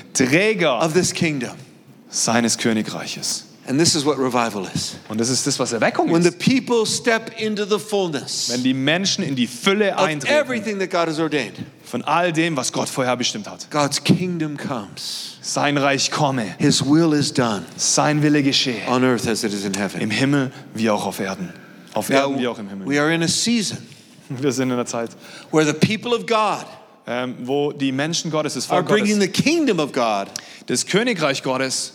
Speaker 2: Träger
Speaker 3: of this kingdom.
Speaker 2: seines Königreiches.
Speaker 3: And this is what revival is.
Speaker 2: Und das ist das, was Erweckung
Speaker 3: When the
Speaker 2: ist.
Speaker 3: people step into the fullness
Speaker 2: Wenn die Menschen in die Fülle
Speaker 3: of
Speaker 2: eintreten
Speaker 3: everything that God has ordained,
Speaker 2: von all dem, was Gott vorherbestimmt hat.
Speaker 3: God's kingdom comes.
Speaker 2: Sein Reich komme,
Speaker 3: His will is done
Speaker 2: sein Wille geschehe,
Speaker 3: on earth as it is in heaven.
Speaker 2: im Himmel wie auch auf Erden. Auf
Speaker 3: Now,
Speaker 2: Erden wie auch im Himmel.
Speaker 3: we are in a season
Speaker 2: Wir sind in einer Zeit,
Speaker 3: where the people of God
Speaker 2: wo die Menschen Gottes, das
Speaker 3: are
Speaker 2: Volk
Speaker 3: bringing
Speaker 2: Gottes,
Speaker 3: the kingdom of God,
Speaker 2: das Königreich Gottes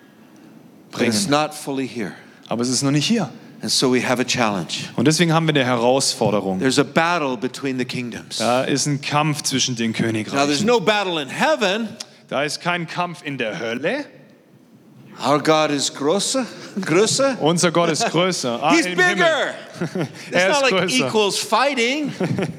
Speaker 3: but it's
Speaker 2: bringen.
Speaker 3: not fully here.
Speaker 2: Aber es ist noch nicht hier.
Speaker 3: And so we have a challenge.
Speaker 2: Und deswegen haben wir eine Herausforderung.
Speaker 3: There's a battle between the kingdoms.
Speaker 2: Da ist ein Kampf zwischen den
Speaker 3: Now, there's
Speaker 2: Königreichen.
Speaker 3: no battle in heaven.
Speaker 2: Da ist kein Kampf in der Hölle.
Speaker 3: Our God is grosser. Grosser.
Speaker 2: Unser Gott ist größer.
Speaker 3: He's
Speaker 2: im Himmel.
Speaker 3: bigger. It's
Speaker 2: Er
Speaker 3: not
Speaker 2: ist
Speaker 3: like
Speaker 2: größer.
Speaker 3: equals fighting.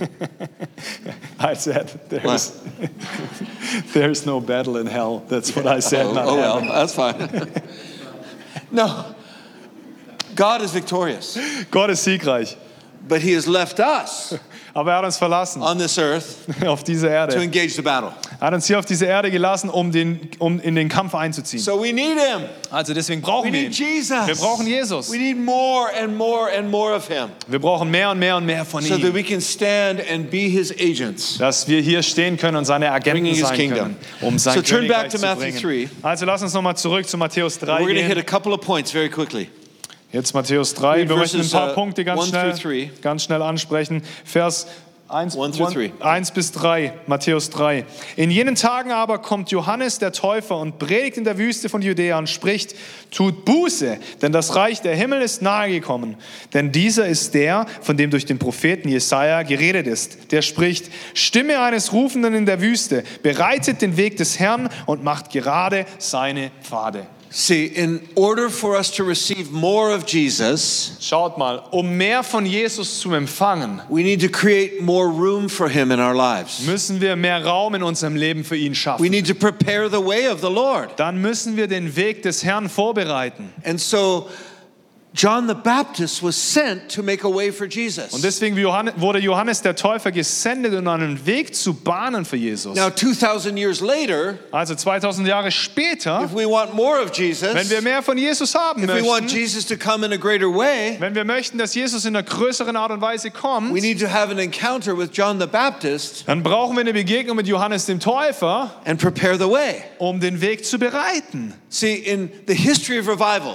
Speaker 2: I said, there's no battle in hell. That's what I said. not heaven.
Speaker 3: that's fine. No. God is victorious,
Speaker 2: Gott ist siegreich.
Speaker 3: but He has left us
Speaker 2: Aber er hat uns verlassen
Speaker 3: on this earth
Speaker 2: auf diese
Speaker 3: to
Speaker 2: Erde.
Speaker 3: engage the battle.
Speaker 2: Er hat uns hier auf diese Erde gelassen, um in den Kampf einzuziehen.
Speaker 3: So we need Him.
Speaker 2: Also deswegen
Speaker 3: We
Speaker 2: brauchen wir ihn.
Speaker 3: need Jesus.
Speaker 2: Wir brauchen Jesus.
Speaker 3: We need more and more and more of Him
Speaker 2: Wir brauchen mehr und mehr und mehr von
Speaker 3: so that
Speaker 2: ihm.
Speaker 3: we can stand and be His agents.
Speaker 2: Dass wir hier stehen können und seine Agenten
Speaker 3: Bringing his
Speaker 2: sein
Speaker 3: kingdom.
Speaker 2: können, um sein
Speaker 3: So turn back
Speaker 2: Königreich
Speaker 3: to
Speaker 2: zu
Speaker 3: Matthew
Speaker 2: bringen.
Speaker 3: 3.
Speaker 2: Also lass uns nochmal zurück zu Matthäus 3
Speaker 3: We're going to hit a
Speaker 2: gehen.
Speaker 3: couple of points very quickly.
Speaker 2: Jetzt Matthäus 3.
Speaker 3: Read
Speaker 2: Wir möchten ein
Speaker 3: verses,
Speaker 2: paar Punkte
Speaker 3: 1 through 3.
Speaker 2: ganz schnell ansprechen. Vers 1
Speaker 3: through 3.
Speaker 2: bis 3, Matthäus 3. In jenen Tagen aber kommt Johannes der Täufer und predigt in der Wüste von Judäa und spricht, tut Buße, denn das Reich der Himmel ist nahe gekommen. Denn dieser ist der, von dem durch den Propheten Jesaja geredet ist. Der spricht, Stimme eines Rufenden in der Wüste, bereitet den Weg des Herrn und macht gerade seine Pfade.
Speaker 3: See, in order for us to receive more of Jesus,
Speaker 2: Schaut mal, um mehr von Jesus zu empfangen,
Speaker 3: we need to create more room for Him in our lives.
Speaker 2: müssen wir mehr Raum in unserem Leben für ihn
Speaker 3: We
Speaker 2: schaffen.
Speaker 3: need to prepare the way of the Lord.
Speaker 2: Dann müssen wir den Weg des Herrn vorbereiten.
Speaker 3: And so John the Baptist was sent to make a way for Jesus.
Speaker 2: Und deswegen wurde Johannes der Täufer gesendet, um einen Weg zu bahnen für Jesus.
Speaker 3: Now 2000 years later,
Speaker 2: Also 2000 Jahre später,
Speaker 3: if we want more of Jesus,
Speaker 2: wenn wir mehr von Jesus haben
Speaker 3: if we want
Speaker 2: möchten,
Speaker 3: Jesus to come in a greater way,
Speaker 2: wenn wir möchten, dass Jesus in einer größeren Art und Weise kommt,
Speaker 3: we need to have an encounter with John the Baptist
Speaker 2: dann brauchen wir eine Begegnung mit Johannes dem Täufer,
Speaker 3: and prepare the way.
Speaker 2: um den Weg zu bereiten.
Speaker 3: See, in the history of revival,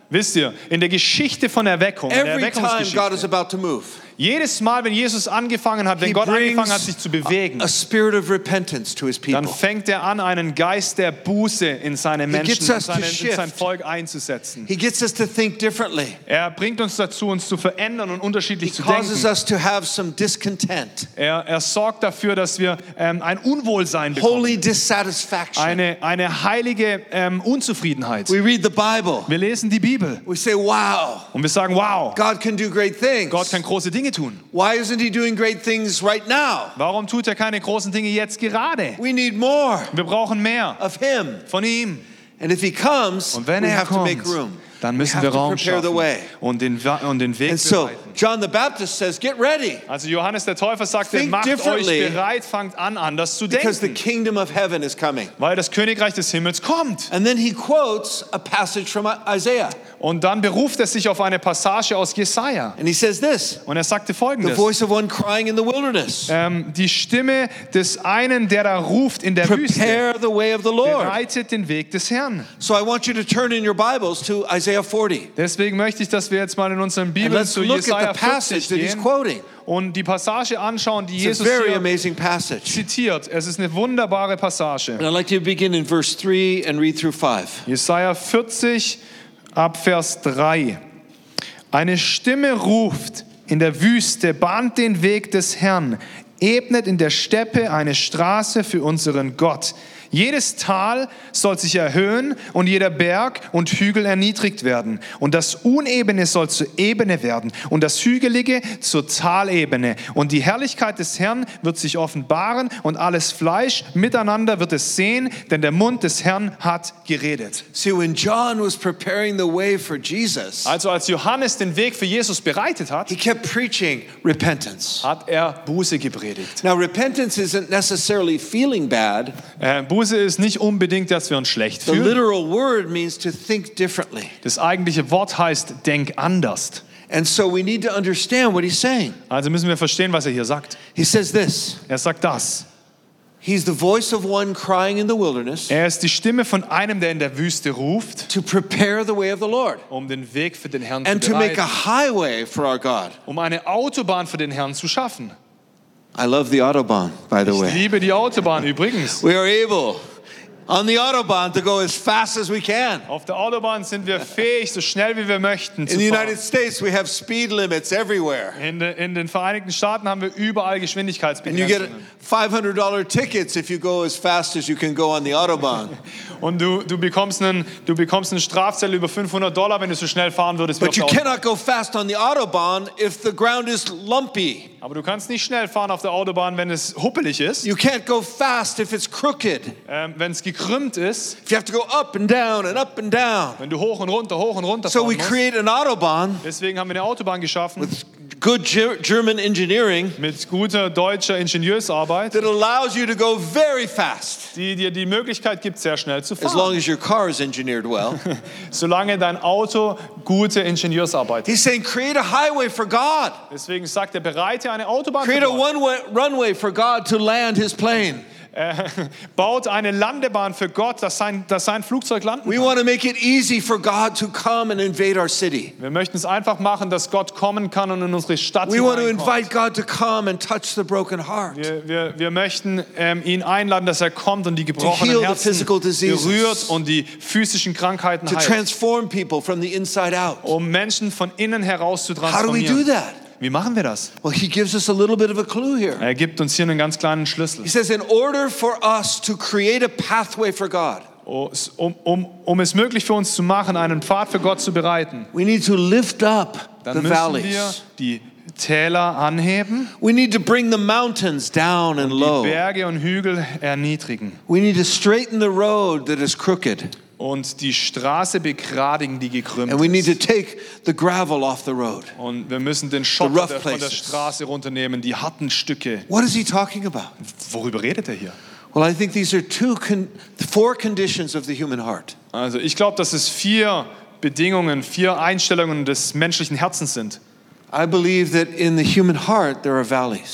Speaker 2: Wisst ihr, in der Geschichte von Erweckung, in der
Speaker 3: Every time God is
Speaker 2: Erweckungsgeschichte,
Speaker 3: about to move,
Speaker 2: jedes Mal, wenn Jesus angefangen hat, wenn
Speaker 3: He
Speaker 2: Gott angefangen hat,
Speaker 3: brings
Speaker 2: sich zu bewegen,
Speaker 3: a spirit of repentance to His
Speaker 2: dann
Speaker 3: people.
Speaker 2: fängt er an, einen Geist der Buße in seine Menschen,
Speaker 3: gets us to
Speaker 2: in
Speaker 3: shift.
Speaker 2: sein Volk einzusetzen.
Speaker 3: He gets us to think differently.
Speaker 2: Er bringt uns dazu, uns zu verändern und
Speaker 3: He
Speaker 2: unterschiedlich zu
Speaker 3: causes
Speaker 2: denken.
Speaker 3: us to have some discontent,
Speaker 2: Er sorgt dafür, dass wir ein Unwohlsein bekommen,
Speaker 3: holy dissatisfaction.
Speaker 2: eine heilige Unzufriedenheit.
Speaker 3: We read the Bible.
Speaker 2: Wir lesen die Bibel
Speaker 3: We say, wow,
Speaker 2: und wir sagen, wow,
Speaker 3: God can do great things.
Speaker 2: Gott kann große Dinge tun.
Speaker 3: Why isn't He doing great things right now?
Speaker 2: Warum tut er keine großen Dinge jetzt gerade?
Speaker 3: We need more
Speaker 2: Wir brauchen mehr
Speaker 3: of Him.
Speaker 2: von ihm.
Speaker 3: And if He comes,
Speaker 2: Und wenn
Speaker 3: we
Speaker 2: er
Speaker 3: have to make
Speaker 2: kommt,
Speaker 3: room.
Speaker 2: dann
Speaker 3: We
Speaker 2: müssen
Speaker 3: have
Speaker 2: wir
Speaker 3: to
Speaker 2: Raum
Speaker 3: prepare the
Speaker 2: schaffen
Speaker 3: way.
Speaker 2: und den Weg
Speaker 3: And so,
Speaker 2: bereiten.
Speaker 3: John the Baptist says, get ready,
Speaker 2: Also Johannes der Täufer sagte,
Speaker 3: Think
Speaker 2: macht euch
Speaker 3: differently,
Speaker 2: bereit, fangt an, anders zu
Speaker 3: because the
Speaker 2: denken,
Speaker 3: kingdom of heaven is coming.
Speaker 2: weil das Königreich des Himmels kommt.
Speaker 3: And then he quotes a passage from Isaiah.
Speaker 2: Und dann beruft er sich auf eine Passage aus Jesaja.
Speaker 3: And he says this,
Speaker 2: Und er sagte
Speaker 3: the
Speaker 2: Folgendes.
Speaker 3: voice of one crying in the wilderness.
Speaker 2: Die Stimme des einen, der da ruft in der Wüste,
Speaker 3: Prepare the way of the Lord.
Speaker 2: bereitet den Weg des Herrn.
Speaker 3: So I want you to turn in your Bibles to Isaiah 40.
Speaker 2: Deswegen möchte ich, dass wir jetzt mal in unseren
Speaker 3: And
Speaker 2: Bibeln
Speaker 3: let's
Speaker 2: zu
Speaker 3: look
Speaker 2: Jesaja
Speaker 3: at the passage
Speaker 2: 40
Speaker 3: that he's
Speaker 2: gehen
Speaker 3: quoting.
Speaker 2: und die Passage anschauen, die
Speaker 3: It's a
Speaker 2: Jesus
Speaker 3: very
Speaker 2: hier
Speaker 3: amazing passage.
Speaker 2: zitiert. Es ist eine wunderbare Passage.
Speaker 3: And I'd like to begin in verse 3 and read through 5.
Speaker 2: Jesaja 40 ab Vers 3. Eine Stimme ruft in der Wüste, bahnt den Weg des Herrn, ebnet in der Steppe eine Straße für unseren Gott. Jedes Tal soll sich erhöhen und jeder Berg und Hügel erniedrigt werden. Und das Unebene soll zur Ebene werden und das Hügelige zur Talebene. Und die Herrlichkeit des Herrn wird sich offenbaren und alles Fleisch miteinander wird es sehen, denn der Mund des Herrn hat geredet.
Speaker 3: See, when John was preparing the way for Jesus,
Speaker 2: Also als Johannes den Weg für Jesus bereitet hat,
Speaker 3: he kept preaching repentance.
Speaker 2: hat er Buße gepredigt.
Speaker 3: Now, repentance isn't necessarily feeling bad.
Speaker 2: Buße ist nicht unbedingt, dass wir uns schlecht
Speaker 3: The
Speaker 2: fühlen.
Speaker 3: literal word means to think differently.
Speaker 2: Das eigentliche Wort heißt, denk anders.
Speaker 3: And so we need to understand what he's saying.
Speaker 2: Also müssen wir verstehen, was er hier sagt.
Speaker 3: He says this.
Speaker 2: Er sagt das.
Speaker 3: He's the voice of one crying in the wilderness
Speaker 2: Er ist die Stimme von einem, der in der Wüste ruft,
Speaker 3: to prepare the way of the Lord
Speaker 2: um den Weg für den Herrn
Speaker 3: and
Speaker 2: zu
Speaker 3: to make
Speaker 2: bereiten,
Speaker 3: a highway for our God.
Speaker 2: um eine Autobahn für den Herrn zu schaffen.
Speaker 3: I love the Autobahn, by the
Speaker 2: Ich
Speaker 3: way.
Speaker 2: liebe die Autobahn übrigens.
Speaker 3: We are able on the Autobahn to go as fast as we can.
Speaker 2: Auf der Autobahn sind wir fähig, so schnell wie wir möchten zu
Speaker 3: In the
Speaker 2: fahren.
Speaker 3: United States, we have speed limits everywhere.
Speaker 2: In den Vereinigten Staaten haben wir überall
Speaker 3: And you get
Speaker 2: Geschwindigkeitsbegrenzungen.
Speaker 3: $500 tickets if you go as fast as you can go on the Autobahn.
Speaker 2: Und du bekommst einen Strafzettel über $500, wenn du so schnell fahren würdest wie auf
Speaker 3: But
Speaker 2: der
Speaker 3: you
Speaker 2: Autobahn.
Speaker 3: cannot go fast on the Autobahn if the ground is lumpy.
Speaker 2: Aber du kannst nicht schnell fahren auf der Autobahn, wenn es huppelig ist,
Speaker 3: You can't go fast if it's crooked.
Speaker 2: wenn es gekrümmt ist,
Speaker 3: If you have to go up and down and up and down.
Speaker 2: wenn du hoch und runter
Speaker 3: So
Speaker 2: fahren
Speaker 3: we
Speaker 2: musst.
Speaker 3: create an Autobahn
Speaker 2: Deswegen haben wir eine Autobahn geschaffen
Speaker 3: with good German engineering
Speaker 2: mit guter deutscher Ingenieursarbeit,
Speaker 3: that allows you to go very fast
Speaker 2: die dir die Möglichkeit gibt, sehr schnell zu
Speaker 3: as
Speaker 2: fahren,
Speaker 3: long as your car is engineered well.
Speaker 2: solange dein Auto gute Ingenieursarbeit hat.
Speaker 3: He's saying create a highway for God.
Speaker 2: Deswegen sagt er, bereite eine Autobahn für
Speaker 3: Create a
Speaker 2: Gott.
Speaker 3: runway for God to land his plane.
Speaker 2: Baut eine Landebahn für Gott, dass sein Flugzeug landen
Speaker 3: We
Speaker 2: kann.
Speaker 3: want to make it easy for God to come and invade our city.
Speaker 2: Wir möchten es einfach machen, dass Gott kommen kann und in unsere Stadt
Speaker 3: We want to
Speaker 2: hineinkommt.
Speaker 3: invite God to come and touch the broken heart.
Speaker 2: Wir möchten ihn einladen, dass er kommt und die
Speaker 3: heal
Speaker 2: gebrochenen
Speaker 3: the
Speaker 2: Herzen
Speaker 3: physical diseases.
Speaker 2: berührt und die physischen Krankheiten
Speaker 3: To
Speaker 2: heilt,
Speaker 3: transform people from the inside out.
Speaker 2: um Menschen von innen heraus zu
Speaker 3: How do we do
Speaker 2: transformieren.
Speaker 3: that?
Speaker 2: Wie machen wir das?
Speaker 3: Well, he gives us a little bit of a clue here.
Speaker 2: Er gibt uns hier einen ganz kleinen Schlüssel.
Speaker 3: He says, in order for us to create a pathway for God,
Speaker 2: Um es möglich für uns zu machen, einen Pfad für Gott zu bereiten,
Speaker 3: we need to lift up
Speaker 2: dann
Speaker 3: the
Speaker 2: müssen wir
Speaker 3: valleys.
Speaker 2: die Täler anheben,
Speaker 3: We need to bring the mountains down and
Speaker 2: die
Speaker 3: low.
Speaker 2: Berge und Hügel erniedrigen
Speaker 3: We need to straighten the road that is crooked.
Speaker 2: und die Straße begradigen, die gekrümmt
Speaker 3: And we need to
Speaker 2: ist.
Speaker 3: take the gravel off the road.
Speaker 2: Und wir müssen den
Speaker 3: rough
Speaker 2: Schotter von der
Speaker 3: places.
Speaker 2: Straße runternehmen, die harten Stücke.
Speaker 3: What is he talking about?
Speaker 2: Worüber redet er hier?
Speaker 3: Well, I think these are four conditions of the human heart.
Speaker 2: Also ich glaube, dass es 4 Bedingungen, 4 Einstellungen des menschlichen Herzens sind.
Speaker 3: I believe that in the human heart there are valleys.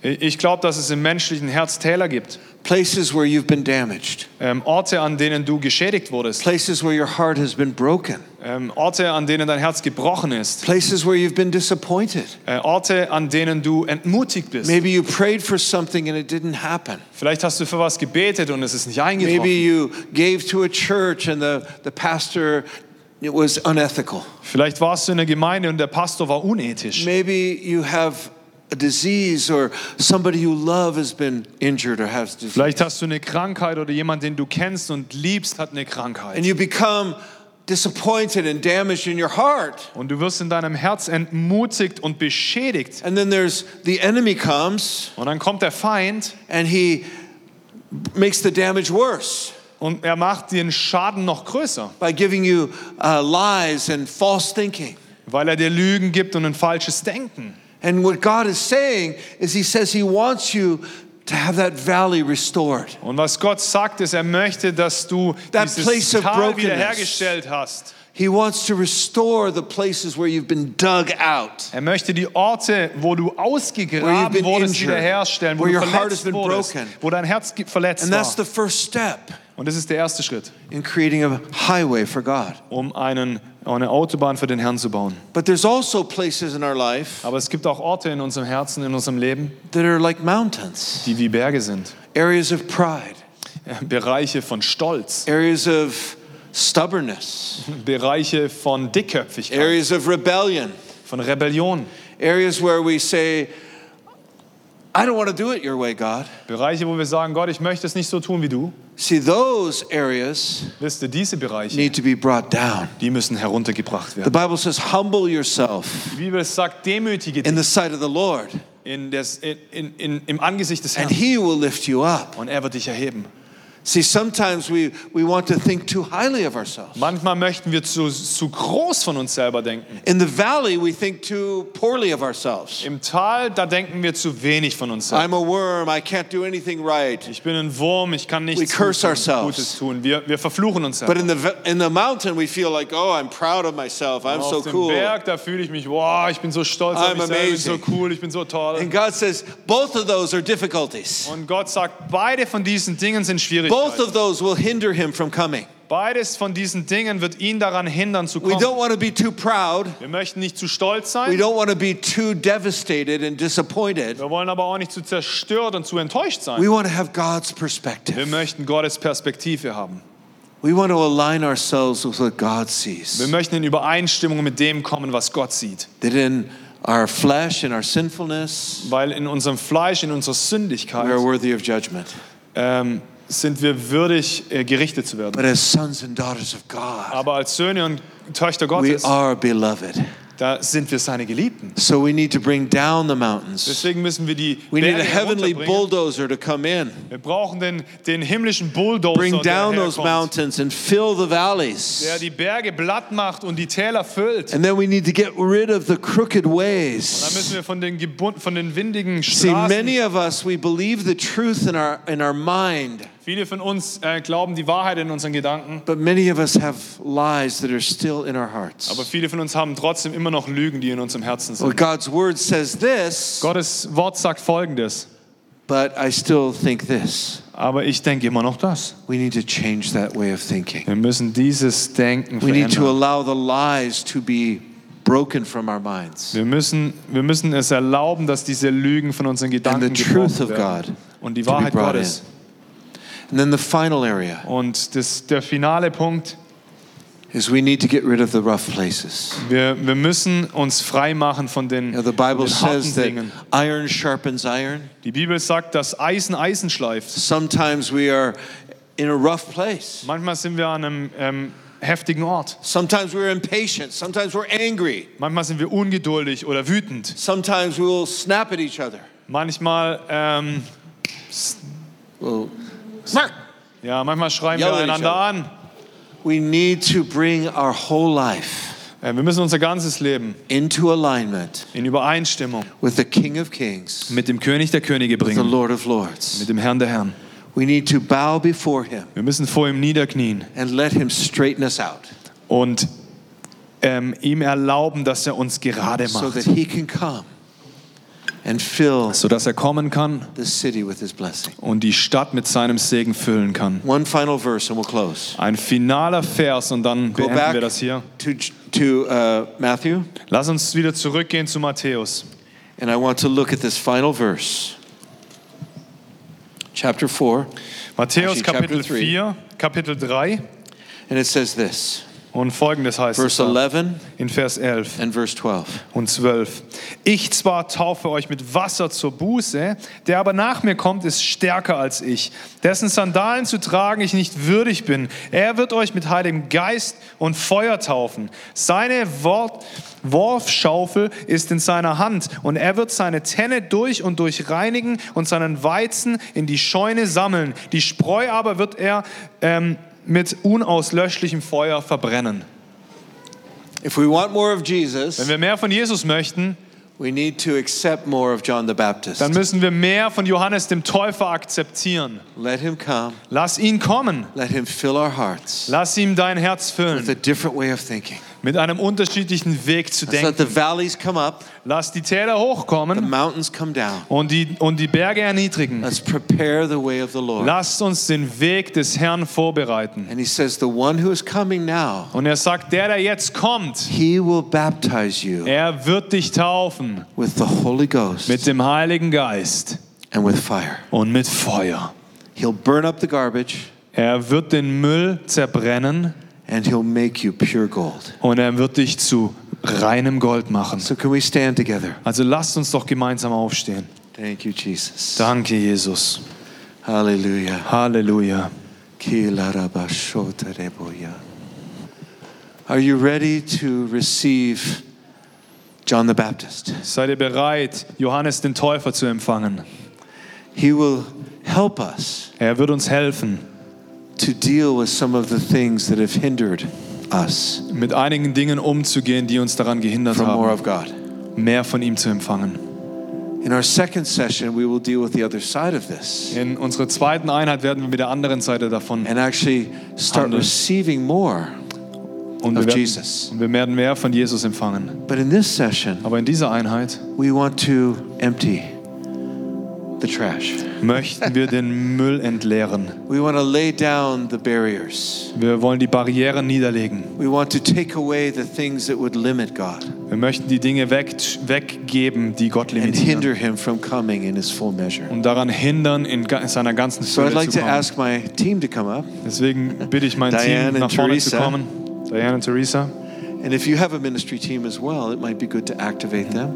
Speaker 2: Ich glaube, dass es im menschlichen Herz Täler gibt.
Speaker 3: Places where you've been damaged.
Speaker 2: Orte, an denen du geschädigt wurdest.
Speaker 3: Places where your heart has been broken.
Speaker 2: Orte, an denen dein Herz gebrochen ist.
Speaker 3: Places where you've been disappointed.
Speaker 2: Orte, an denen du entmutigt bist.
Speaker 3: Maybe you prayed for something and it didn't happen.
Speaker 2: Vielleicht hast du für was gebetet und es ist nicht
Speaker 3: Maybe
Speaker 2: eingetroffen.
Speaker 3: you gave to a church and the pastor, it was unethical.
Speaker 2: Vielleicht warst du in der Gemeinde und der Pastor war unethisch.
Speaker 3: Maybe you have a disease or somebody you love has been injured or has disease.
Speaker 2: Vielleicht hast du eine Krankheit oder jemand, den du kennst und liebst, hat eine Krankheit.
Speaker 3: And you become disappointed and damaged in your heart.
Speaker 2: Und du wirst in deinem Herz entmutigt und beschädigt.
Speaker 3: And then there's the enemy comes
Speaker 2: Und dann kommt der Feind
Speaker 3: and he makes the damage worse
Speaker 2: und er macht den Schaden noch größer,
Speaker 3: by giving you lies and false thinking.
Speaker 2: weil er dir Lügen gibt und ein falsches Denken.
Speaker 3: And what God is saying is he says he wants you to have that valley restored.
Speaker 2: Und was Gott sagt, ist, er möchte, dass du
Speaker 3: That place
Speaker 2: dieses
Speaker 3: of
Speaker 2: Tal
Speaker 3: brokenness.
Speaker 2: wiederhergestellt hast.
Speaker 3: He wants to restore the places where you've been dug out.
Speaker 2: Er möchte die Orte, wo du
Speaker 3: Where you've
Speaker 2: ausgegraben
Speaker 3: been
Speaker 2: wurdest,
Speaker 3: injured.
Speaker 2: wiederherstellen, wo
Speaker 3: Where
Speaker 2: du
Speaker 3: your heart has
Speaker 2: verletzt
Speaker 3: been
Speaker 2: wurdest,
Speaker 3: broken.
Speaker 2: wo dein Herz verletzt
Speaker 3: And that's
Speaker 2: war.
Speaker 3: the first step
Speaker 2: Und das ist der erste Schritt,
Speaker 3: in creating a highway for God.
Speaker 2: um eine Autobahn für den Herrn zu bauen.
Speaker 3: But there's also places in our life
Speaker 2: Aber es gibt auch Orte in unserem Herzen, in unserem Leben,
Speaker 3: that are like mountains,
Speaker 2: die wie Berge sind.
Speaker 3: areas of pride,
Speaker 2: Bereiche von Stolz,
Speaker 3: areas of stubbornness,
Speaker 2: Bereiche von Dickköpfigkeit,
Speaker 3: areas of rebellion,
Speaker 2: von Rebellion,
Speaker 3: areas where we say, I don't want to do it your way, God.
Speaker 2: Bereiche, wo wir sagen, Gott, ich möchte es nicht so tun wie du.
Speaker 3: See, those areas
Speaker 2: Wisst ihr, diese Bereiche,
Speaker 3: need to be brought down.
Speaker 2: die müssen heruntergebracht
Speaker 3: The
Speaker 2: werden.
Speaker 3: Bible says, humble yourself
Speaker 2: Die Bibel sagt, demütige
Speaker 3: in
Speaker 2: dich
Speaker 3: the sight of the Lord,
Speaker 2: im Angesicht des
Speaker 3: and
Speaker 2: Herrn
Speaker 3: he will lift you up.
Speaker 2: und er wird dich erheben.
Speaker 3: See, sometimes we want to think too highly of ourselves.
Speaker 2: Manchmal möchten wir zu groß von uns selber denken.
Speaker 3: In the valley, we think too poorly of ourselves.
Speaker 2: Im Tal, da denken wir zu wenig von uns selber.
Speaker 3: I'm a worm, I can't do anything right.
Speaker 2: Ich bin ein Wurm, ich kann nichts
Speaker 3: We curse ourselves.
Speaker 2: Gutes tun. Wir verfluchen uns
Speaker 3: But
Speaker 2: selber.
Speaker 3: in the mountain, we feel like, oh, I'm proud of myself. I'm so
Speaker 2: Auf dem
Speaker 3: cool.
Speaker 2: Berg, da fühle ich mich, wow, ich bin so stolz auf
Speaker 3: I'm
Speaker 2: mich selber, ich bin so
Speaker 3: amazing.
Speaker 2: cool, ich bin so toll.
Speaker 3: And God says, both of those are difficulties.
Speaker 2: Und Gott sagt, beide von diesen Dingen sind
Speaker 3: Both
Speaker 2: Schwierigkeiten.
Speaker 3: of those will hinder him from coming.
Speaker 2: Beides von diesen Dingen wird ihn daran hindern zu
Speaker 3: We
Speaker 2: kommen.
Speaker 3: don't want to be too proud.
Speaker 2: Wir möchten nicht zu stolz
Speaker 3: We
Speaker 2: sein.
Speaker 3: don't want to be too devastated and disappointed.
Speaker 2: Wir wollen aber auch nicht zu zerstört und zu enttäuscht sein.
Speaker 3: We want to have God's
Speaker 2: Wir
Speaker 3: perspective.
Speaker 2: möchten Gottes Perspektive haben.
Speaker 3: We want to align ourselves with what God
Speaker 2: Wir
Speaker 3: sees.
Speaker 2: möchten in Übereinstimmung mit dem kommen, was Gott sieht.
Speaker 3: That in our flesh, in our sinfulness,
Speaker 2: Weil in unserem Fleisch, in unserer
Speaker 3: we are
Speaker 2: Sündigkeit
Speaker 3: worthy of judgment.
Speaker 2: sind wir würdig, gerichtet zu werden.
Speaker 3: But as sons and daughters of God,
Speaker 2: Aber als Söhne und Töchter
Speaker 3: we
Speaker 2: Gottes,
Speaker 3: are beloved.
Speaker 2: da sind wir seine Geliebten.
Speaker 3: So we need to bring down the mountains.
Speaker 2: Deswegen müssen wir die
Speaker 3: We need a
Speaker 2: Berge
Speaker 3: heavenly
Speaker 2: herunterbringen.
Speaker 3: bulldozer to come in,
Speaker 2: Wir brauchen den himmlischen Bulldozer,
Speaker 3: bring
Speaker 2: der
Speaker 3: down those
Speaker 2: herkommt,
Speaker 3: mountains and fill the valleys.
Speaker 2: der die Berge platt macht und die Täler füllt.
Speaker 3: And then we need to get rid of the crooked
Speaker 2: Dann müssen
Speaker 3: ways.
Speaker 2: wir von den windigen
Speaker 3: See,
Speaker 2: Straßen.
Speaker 3: many of us, we believe the truth in our mind,
Speaker 2: Viele von uns glauben die Wahrheit in unseren Gedanken,
Speaker 3: but many of us have lies that are still in our hearts.
Speaker 2: aber viele von uns haben trotzdem immer noch Lügen, die in unserem Herzen
Speaker 3: Well,
Speaker 2: sind.
Speaker 3: God's word says this,
Speaker 2: Gottes Wort sagt Folgendes,
Speaker 3: but I still think this.
Speaker 2: aber ich denke immer noch das.
Speaker 3: We need to change that way of thinking.
Speaker 2: Wir müssen dieses Denken
Speaker 3: We need to
Speaker 2: verändern.
Speaker 3: allow the lies to be broken from our minds.
Speaker 2: Wir müssen es erlauben, dass diese Lügen von unseren Gedanken
Speaker 3: And the truth
Speaker 2: gebrochen
Speaker 3: of
Speaker 2: werden.
Speaker 3: God
Speaker 2: Und die
Speaker 3: to be
Speaker 2: Wahrheit
Speaker 3: brought
Speaker 2: Gottes.
Speaker 3: And then the final area
Speaker 2: Und der finale Punkt,
Speaker 3: is we need to get rid of the rough places.
Speaker 2: wir müssen uns frei machen von den,
Speaker 3: You know, the
Speaker 2: von
Speaker 3: Bible
Speaker 2: den harten
Speaker 3: says that
Speaker 2: Dingen.
Speaker 3: iron sharpens iron.
Speaker 2: Die Bibel sagt, dass Eisen Eisen schleift.
Speaker 3: Sometimes we are in a rough place.
Speaker 2: Manchmal sind wir an einem heftigen Ort.
Speaker 3: Sometimes we're impatient. Sometimes we're angry.
Speaker 2: Manchmal sind wir ungeduldig oder wütend.
Speaker 3: Sometimes we will snap at each other.
Speaker 2: Manchmal,
Speaker 3: Well,
Speaker 2: manchmal schreien wir
Speaker 3: Yell at each
Speaker 2: einander an.
Speaker 3: we need to bring our whole life
Speaker 2: Wir müssen unser ganzes Leben
Speaker 3: into alignment
Speaker 2: in Übereinstimmung
Speaker 3: with the King of Kings,
Speaker 2: mit dem König der Könige
Speaker 3: with the
Speaker 2: bringen,
Speaker 3: Lord of Lords.
Speaker 2: mit dem Herrn der Herren.
Speaker 3: We need to bow before him
Speaker 2: Wir müssen vor ihm niederknien
Speaker 3: and let him straighten us out
Speaker 2: und ihm erlauben, dass er uns gerade
Speaker 3: so
Speaker 2: macht,
Speaker 3: that he can come and fill
Speaker 2: sodass er kommen kann
Speaker 3: the city with his blessing.
Speaker 2: und die Stadt mit seinem Segen füllen kann.
Speaker 3: One final verse and we'll close.
Speaker 2: Ein finaler Vers und dann
Speaker 3: Go
Speaker 2: beenden
Speaker 3: back
Speaker 2: wir das hier.
Speaker 3: to Matthew,
Speaker 2: Lass uns wieder zurückgehen zu Matthäus.
Speaker 3: and I want to look at this final verse. Chapter 4,
Speaker 2: Matthäus
Speaker 3: Actually,
Speaker 2: Kapitel
Speaker 3: chapter 3.
Speaker 2: 4, Kapitel 3
Speaker 3: and it says this,
Speaker 2: und folgendes heißt es
Speaker 3: verse
Speaker 2: da,
Speaker 3: 11
Speaker 2: in Vers 11
Speaker 3: and verse 12.
Speaker 2: und 12. Ich zwar taufe euch mit Wasser zur Buße, der aber nach mir kommt, ist stärker als ich, dessen Sandalen zu tragen ich nicht würdig bin. Er wird euch mit Heiligem Geist und Feuer taufen. Seine Worfschaufel ist in seiner Hand und er wird seine Tenne durch und durch reinigen und seinen Weizen in die Scheune sammeln. Die Spreu aber wird er mit unauslöschlichem Feuer verbrennen.
Speaker 3: If we want more of
Speaker 2: Wenn
Speaker 3: Jesus,
Speaker 2: wir mehr von Jesus möchten,
Speaker 3: we need to accept more of John the Baptist.
Speaker 2: dann müssen wir mehr von Johannes dem Täufer akzeptieren.
Speaker 3: Let him come.
Speaker 2: Lass ihn kommen.
Speaker 3: Let him fill our hearts
Speaker 2: Lass ihm dein Herz
Speaker 3: with a
Speaker 2: füllen.
Speaker 3: different way of thinking.
Speaker 2: Mit einem unterschiedlichen Weg zu
Speaker 3: Let's let
Speaker 2: denken.
Speaker 3: the valleys come up,
Speaker 2: Lass die Täler
Speaker 3: the
Speaker 2: hochkommen
Speaker 3: mountains come down.
Speaker 2: und die Berge erniedrigen.
Speaker 3: Let's prepare the way of the Lord.
Speaker 2: Lasst uns den Weg des Herrn vorbereiten.
Speaker 3: And he says, the one who is coming now,
Speaker 2: Und er sagt, der jetzt kommt,
Speaker 3: he will baptize you
Speaker 2: er wird dich taufen
Speaker 3: with the Holy Ghost
Speaker 2: mit dem Heiligen Geist
Speaker 3: and with fire.
Speaker 2: und mit Feuer.
Speaker 3: He'll burn up the garbage
Speaker 2: Er wird den Müll zerbrennen
Speaker 3: and he'll make you pure gold.
Speaker 2: und er wird dich zu reinem Gold machen.
Speaker 3: So can we stand together?
Speaker 2: Also lasst uns doch gemeinsam aufstehen.
Speaker 3: Thank you, Jesus.
Speaker 2: Danke, Jesus.
Speaker 3: Hallelujah.
Speaker 2: Halleluja.
Speaker 3: Are you ready to receive John the Baptist?
Speaker 2: Seid ihr bereit, Johannes den Täufer zu empfangen?
Speaker 3: He will help us
Speaker 2: Er wird uns helfen,
Speaker 3: to deal with some of the things that have hindered us
Speaker 2: mit einigen Dingen umzugehen, die uns daran gehindert
Speaker 3: from more
Speaker 2: haben,
Speaker 3: of God.
Speaker 2: mehr von ihm zu empfangen.
Speaker 3: In our second session, we will deal with the other side of this
Speaker 2: In unserer zweiten Einheit werden wir mit der anderen Seite davon
Speaker 3: and actually start
Speaker 2: Handeln.
Speaker 3: receiving more.
Speaker 2: und
Speaker 3: of
Speaker 2: wir
Speaker 3: Jesus.
Speaker 2: werden mehr von Jesus empfangen.
Speaker 3: But in this session,
Speaker 2: Aber in dieser Einheit
Speaker 3: we want to empty the trash.
Speaker 2: möchten wir den Müll entleeren.
Speaker 3: We want to lay down the barriers.
Speaker 2: Wir wollen die Barrieren niederlegen.
Speaker 3: We want to take away the things that would limit God
Speaker 2: Wir möchten die Dinge weggeben, die Gott
Speaker 3: and
Speaker 2: limitieren
Speaker 3: hinder him from coming in his full measure.
Speaker 2: und daran hindern, in seiner ganzen
Speaker 3: So I'd
Speaker 2: Fülle
Speaker 3: like
Speaker 2: zu
Speaker 3: to
Speaker 2: kommen.
Speaker 3: ask my team to come up.
Speaker 2: Deswegen bitte ich mein
Speaker 3: Diane
Speaker 2: Team, nach
Speaker 3: and
Speaker 2: vorne zu
Speaker 3: Teresa.
Speaker 2: kommen. Diane und Teresa.
Speaker 3: And if you have a ministry team as well, it might be good to activate them.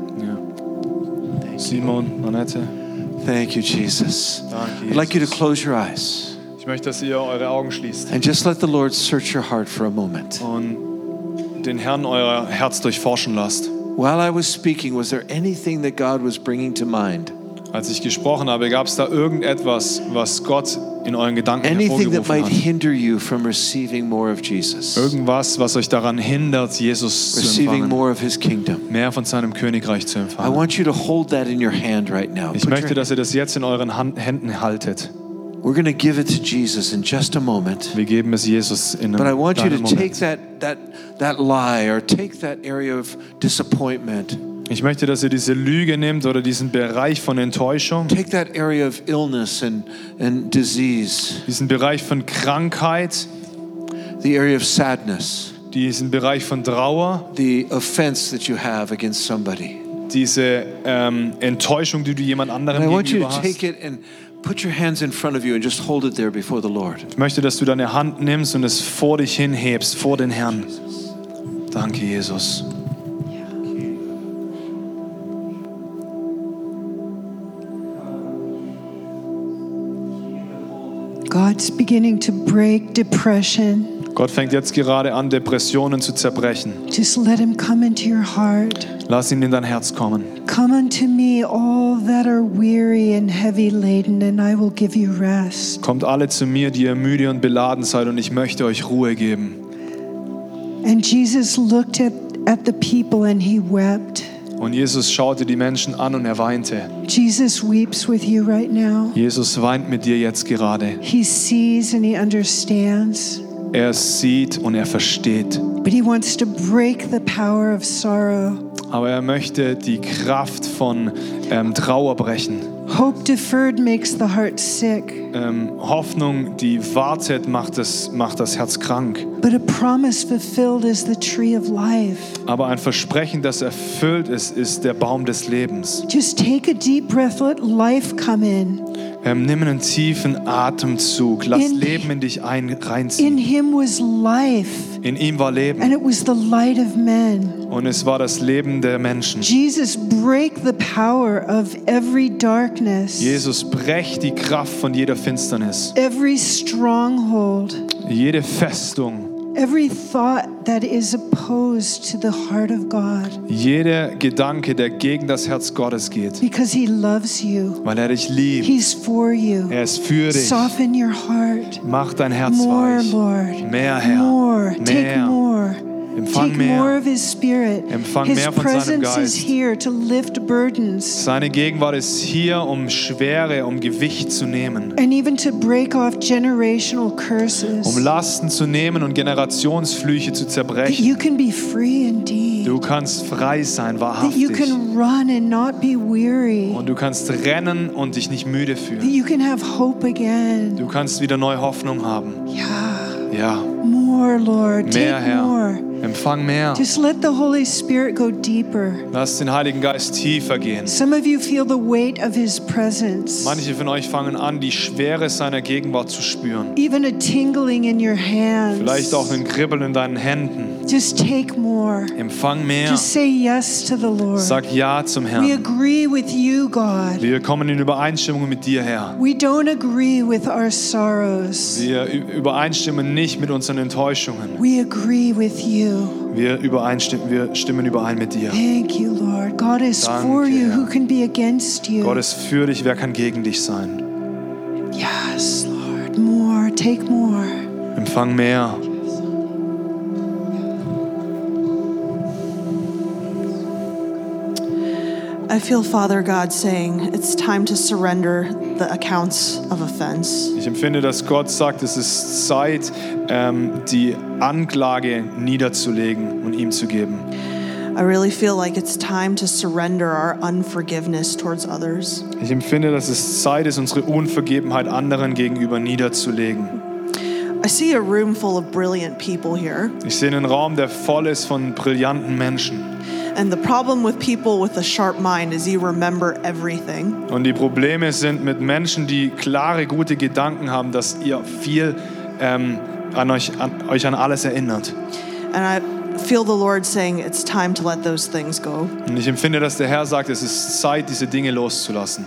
Speaker 2: Ja. Simon, Manette.
Speaker 3: Thank you, Jesus.
Speaker 2: Danke,
Speaker 3: I'd like you to
Speaker 2: Jesus.
Speaker 3: close your eyes
Speaker 2: Ich möchte, dass ihr eure Augen schließt
Speaker 3: and just let the Lord search your heart for a moment.
Speaker 2: und den Herrn euer Herz durchforschen lasst.
Speaker 3: While I was speaking, was there anything that God was bringing to mind?
Speaker 2: Als ich gesprochen habe, gab es da irgendetwas, was Gott in euren Gedanken
Speaker 3: Anything that might
Speaker 2: hervorgerufen hat?
Speaker 3: hinder you from receiving more of Jesus,
Speaker 2: Irgendwas, was euch daran hindert, Jesus zu
Speaker 3: receiving
Speaker 2: empfangen,
Speaker 3: more of his kingdom?
Speaker 2: mehr von seinem Königreich zu
Speaker 3: I
Speaker 2: empfangen.
Speaker 3: want you to hold that in your hand right now.
Speaker 2: Ich möchte, dass ihr das jetzt in euren Händen haltet.
Speaker 3: We're going to give it to Jesus in just a moment.
Speaker 2: Wir geben es Jesus in
Speaker 3: But I
Speaker 2: einem
Speaker 3: want you to
Speaker 2: kleinen
Speaker 3: take
Speaker 2: Moment.
Speaker 3: that lie or take that area of disappointment.
Speaker 2: Ich möchte, dass ihr diese Lüge nehmt oder diesen Bereich von Enttäuschung,
Speaker 3: Take that area of illness and disease,
Speaker 2: diesen Bereich von Krankheit,
Speaker 3: the area of sadness,
Speaker 2: diesen Bereich von Trauer,
Speaker 3: the offense that you have against somebody.
Speaker 2: diese Enttäuschung, die du jemand
Speaker 3: And I
Speaker 2: anderem
Speaker 3: want you to
Speaker 2: gegenüber
Speaker 3: take
Speaker 2: hast.
Speaker 3: it and put your hands in front of you and just hold it there before the Lord.
Speaker 2: Ich möchte, dass du deine Hand nimmst und es vor dich hinhebst, vor den Herrn. Danke, Jesus.
Speaker 1: God's beginning to break depression.
Speaker 2: Gott fängt jetzt gerade an, Depressionen zu zerbrechen.
Speaker 1: Just let him come into your heart.
Speaker 2: Lass ihn in dein Herz kommen.
Speaker 1: Come unto me, all that are weary and heavy laden, and I will give you rest.
Speaker 2: Kommt alle zu mir, die ihr müde und beladen seid, und ich möchte euch Ruhe geben.
Speaker 1: And Jesus looked at the people and he wept.
Speaker 2: Und Jesus schaute die Menschen an und er weinte.
Speaker 1: Jesus weeps with you right now.
Speaker 2: Jesus weint mit dir jetzt gerade.
Speaker 1: He sees and he understands,
Speaker 2: Er sieht und er versteht.
Speaker 1: but he wants to break the power of sorrow.
Speaker 2: Aber er möchte die Kraft von Trauer brechen.
Speaker 1: Hope deferred makes the heart sick,
Speaker 2: Hoffnung, die wartet, macht das Herz krank.
Speaker 1: but a promise fulfilled is the tree of life.
Speaker 2: Aber ein Versprechen, das erfüllt ist, ist der Baum des Lebens.
Speaker 1: Just take a deep breath, let life come in.
Speaker 2: Nimm einen tiefen Atemzug, lass
Speaker 1: In-
Speaker 2: Leben in dich
Speaker 1: In
Speaker 2: reinziehen.
Speaker 1: him was life,
Speaker 2: In ihm war
Speaker 1: and
Speaker 2: Leben
Speaker 1: it was the light of men.
Speaker 2: und es war das Leben der Menschen.
Speaker 1: Jesus, break the power of every darkness,
Speaker 2: Jesus, brech die Kraft von jeder Finsternis,
Speaker 1: every stronghold,
Speaker 2: jede Festung,
Speaker 1: every thought that is opposed to the heart of God,
Speaker 2: jeder Gedanke, der gegen das Herz Gottes geht,
Speaker 1: because he loves you.
Speaker 2: weil er dich liebt.
Speaker 1: He's for you.
Speaker 2: Er ist für dich.
Speaker 1: Soften your heart.
Speaker 2: Mach dein Herz
Speaker 1: More,
Speaker 2: weich.
Speaker 1: Lord.
Speaker 2: Mehr, Herr.
Speaker 1: More. Take
Speaker 2: Mehr.
Speaker 1: more.
Speaker 2: Empfang
Speaker 1: Take
Speaker 2: mehr.
Speaker 1: more of his spirit.
Speaker 2: Empfang
Speaker 1: His
Speaker 2: mehr von seinem
Speaker 1: presence is
Speaker 2: Geist.
Speaker 1: here to lift burdens
Speaker 2: Seine Gegenwart ist hier, um Schwere, um Gewicht zu nehmen,
Speaker 1: and even to break off generational curses.
Speaker 2: um Lasten zu nehmen und Generationsflüche zu
Speaker 1: That
Speaker 2: zerbrechen.
Speaker 1: you can be free indeed.
Speaker 2: Du kannst frei sein,
Speaker 1: That
Speaker 2: wahrhaftig.
Speaker 1: you can run and not be weary.
Speaker 2: Und du kannst rennen und dich nicht müde
Speaker 1: That
Speaker 2: fühlen.
Speaker 1: you can have hope again.
Speaker 2: Du kannst wieder neue Hoffnung haben.
Speaker 1: Yeah.
Speaker 2: Ja,
Speaker 1: More, Lord.
Speaker 2: mehr,
Speaker 1: Take
Speaker 2: Herr.
Speaker 1: more.
Speaker 2: Empfang mehr.
Speaker 1: Just let the Holy Spirit go deeper.
Speaker 2: Lass den Heiligen Geist tiefer gehen.
Speaker 1: Some of you feel the weight of his presence.
Speaker 2: Manche von euch fangen an, die Schwere seiner Gegenwart zu spüren.
Speaker 1: Even a tingling in your hands.
Speaker 2: Vielleicht auch ein Kribbeln in deinen Händen.
Speaker 1: Just take more.
Speaker 2: Empfang mehr.
Speaker 1: Just say yes to the Lord.
Speaker 2: Sag Ja zum
Speaker 1: We
Speaker 2: Herrn.
Speaker 1: agree with you, God.
Speaker 2: Wir kommen in Übereinstimmung mit dir, Herr.
Speaker 1: We don't agree with our sorrows.
Speaker 2: Wir übereinstimmen nicht mit unseren Enttäuschungen.
Speaker 1: We agree with you.
Speaker 2: Wir stimmen überein mit dir.
Speaker 1: Thank you, Lord. God is
Speaker 2: Danke,
Speaker 1: for you.
Speaker 2: Herr.
Speaker 1: Who can be against you?
Speaker 2: Gott ist für dich, wer kann gegen dich sein?
Speaker 1: Yes, Lord. More. Take more.
Speaker 2: Empfang mehr.
Speaker 4: I feel Father God saying it's time to surrender the accounts of offense.
Speaker 2: Ich empfinde, dass Gott sagt, es ist Zeit, die Anklage niederzulegen und ihm zu geben.
Speaker 4: I really feel like it's time to surrender our unforgiveness towards others.
Speaker 2: Ich empfinde, dass es Zeit ist, unsere Unvergebenheit anderen gegenüber niederzulegen.
Speaker 4: I see a room full of brilliant people here,
Speaker 2: Ich sehe einen Raum, der voll ist von brillanten Menschen.
Speaker 4: and the problem with people with a sharp mind is you remember everything.
Speaker 2: Und die Probleme sind mit Menschen, die klare, gute Gedanken haben, dass ihr viel euch an alles erinnert.
Speaker 4: And I feel the Lord saying it's time to let those things go.
Speaker 2: Und ich empfinde, dass der Herr sagt, es ist Zeit, diese Dinge loszulassen.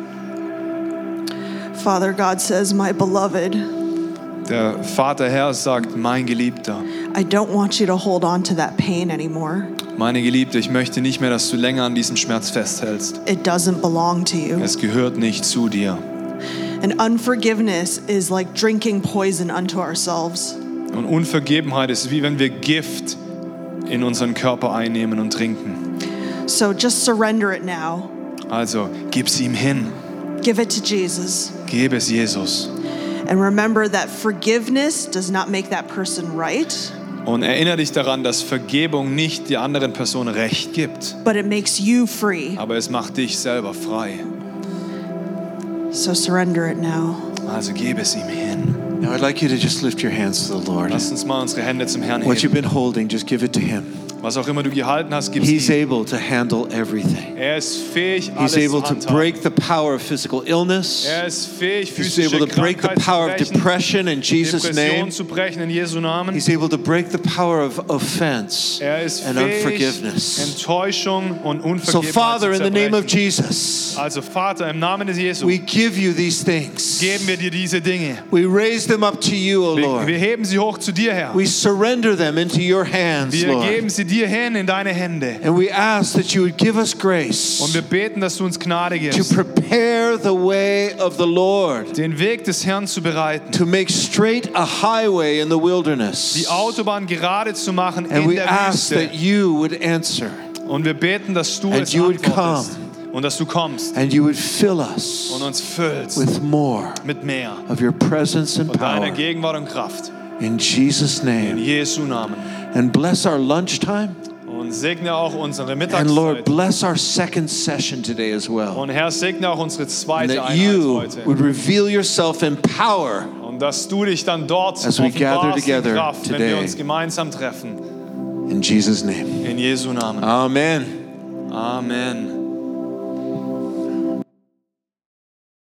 Speaker 4: Father God says, my beloved,
Speaker 2: Der Vater Herr sagt, mein Geliebter,
Speaker 4: I don't want you to hold on to that pain anymore.
Speaker 2: meine Geliebte, ich möchte nicht mehr, dass du länger an diesem Schmerz festhältst.
Speaker 4: It doesn't belong to you.
Speaker 2: Es gehört nicht zu dir.
Speaker 4: And unforgiveness is like drinking poison unto ourselves.
Speaker 2: Und Unvergebenheit ist wie wenn wir Gift in unseren Körper einnehmen und trinken.
Speaker 4: So just surrender it now.
Speaker 2: Also, gib's ihm hin.
Speaker 4: Give it to Jesus.
Speaker 2: Gib es Jesus.
Speaker 4: And remember that forgiveness does not make that person right,
Speaker 2: Und erinnere dich daran, dass Vergebung nicht der anderen Person Recht gibt,
Speaker 4: but it makes you free.
Speaker 2: aber es macht dich selber frei.
Speaker 4: So surrender it now.
Speaker 2: Also gib es ihm hin.
Speaker 3: Now I'd like you to just lift your hands to the Lord.
Speaker 2: Lass uns mal unsere Hände zum Herrn
Speaker 3: What you've
Speaker 2: heben.
Speaker 3: been holding, just give it to Him.
Speaker 2: Was auch immer du gehalten hast, gib
Speaker 3: He's
Speaker 2: es ihm.
Speaker 3: able to handle everything.
Speaker 2: Er ist fähig, alles
Speaker 3: He's
Speaker 2: zu
Speaker 3: able to
Speaker 2: handhaben.
Speaker 3: break the power of physical illness.
Speaker 2: Er ist fähig,
Speaker 3: He's
Speaker 2: physische
Speaker 3: able to break the
Speaker 2: Krankheit
Speaker 3: power of
Speaker 2: zu brechen,
Speaker 3: depression in Jesus'
Speaker 2: Depression
Speaker 3: name.
Speaker 2: zu brechen in Jesu Namen.
Speaker 3: He's able to break the power of offense
Speaker 2: Er ist
Speaker 3: and
Speaker 2: fähig,
Speaker 3: unforgiveness.
Speaker 2: Enttäuschung und
Speaker 3: So,
Speaker 2: Unvergebenheit
Speaker 3: Father,
Speaker 2: zu
Speaker 3: in the name of
Speaker 2: zerbrechen.
Speaker 3: Jesus,
Speaker 2: Also Vater, im Namen des Jesu
Speaker 3: we give you these things.
Speaker 2: geben wir dir diese Dinge.
Speaker 3: We raise them up to you, O
Speaker 2: Wir
Speaker 3: Lord.
Speaker 2: heben sie hoch zu dir, Herr.
Speaker 3: We surrender them into your hands,
Speaker 2: Wir
Speaker 3: Lord.
Speaker 2: geben sie dir hin in deine Hände.
Speaker 3: And we ask that you would give us
Speaker 2: Und
Speaker 3: grace
Speaker 2: wir beten, dass du uns Gnade
Speaker 3: to
Speaker 2: gibst,
Speaker 3: prepare the way of the Lord,
Speaker 2: den Weg des Herrn zu bereiten,
Speaker 3: to make straight a highway in the wilderness.
Speaker 2: die Autobahn gerade zu machen
Speaker 3: And
Speaker 2: in
Speaker 3: we
Speaker 2: der
Speaker 3: ask that
Speaker 2: Wüste.
Speaker 3: you would answer
Speaker 2: Und wir beten, dass du
Speaker 3: And
Speaker 2: es
Speaker 3: you would
Speaker 2: antwortest und dass du kommst
Speaker 3: and you would fill us
Speaker 2: und uns füllst
Speaker 3: with more
Speaker 2: mit mehr
Speaker 3: of your presence and
Speaker 2: von deiner
Speaker 3: power.
Speaker 2: Gegenwart und Kraft.
Speaker 3: In Jesus'
Speaker 2: In
Speaker 3: name.
Speaker 2: Jesu Namen.
Speaker 3: And bless our lunchtime.
Speaker 2: Und dann segne auch unsere
Speaker 3: And Lord,
Speaker 2: Mittagszeit.
Speaker 3: bless our second session today as well.
Speaker 2: Und Herr, segne auch unsere
Speaker 3: And
Speaker 2: zweite
Speaker 3: that
Speaker 2: Einheit
Speaker 3: you
Speaker 2: heute.
Speaker 3: would reveal yourself in power
Speaker 2: Und dass du dich dann dort
Speaker 3: As we gather
Speaker 2: offenbarst in
Speaker 3: together
Speaker 2: Kraft, wenn wir
Speaker 3: today.
Speaker 2: uns gemeinsam treffen.
Speaker 3: in Jesus' name.
Speaker 2: In Jesu Namen.
Speaker 3: Amen.
Speaker 2: Amen.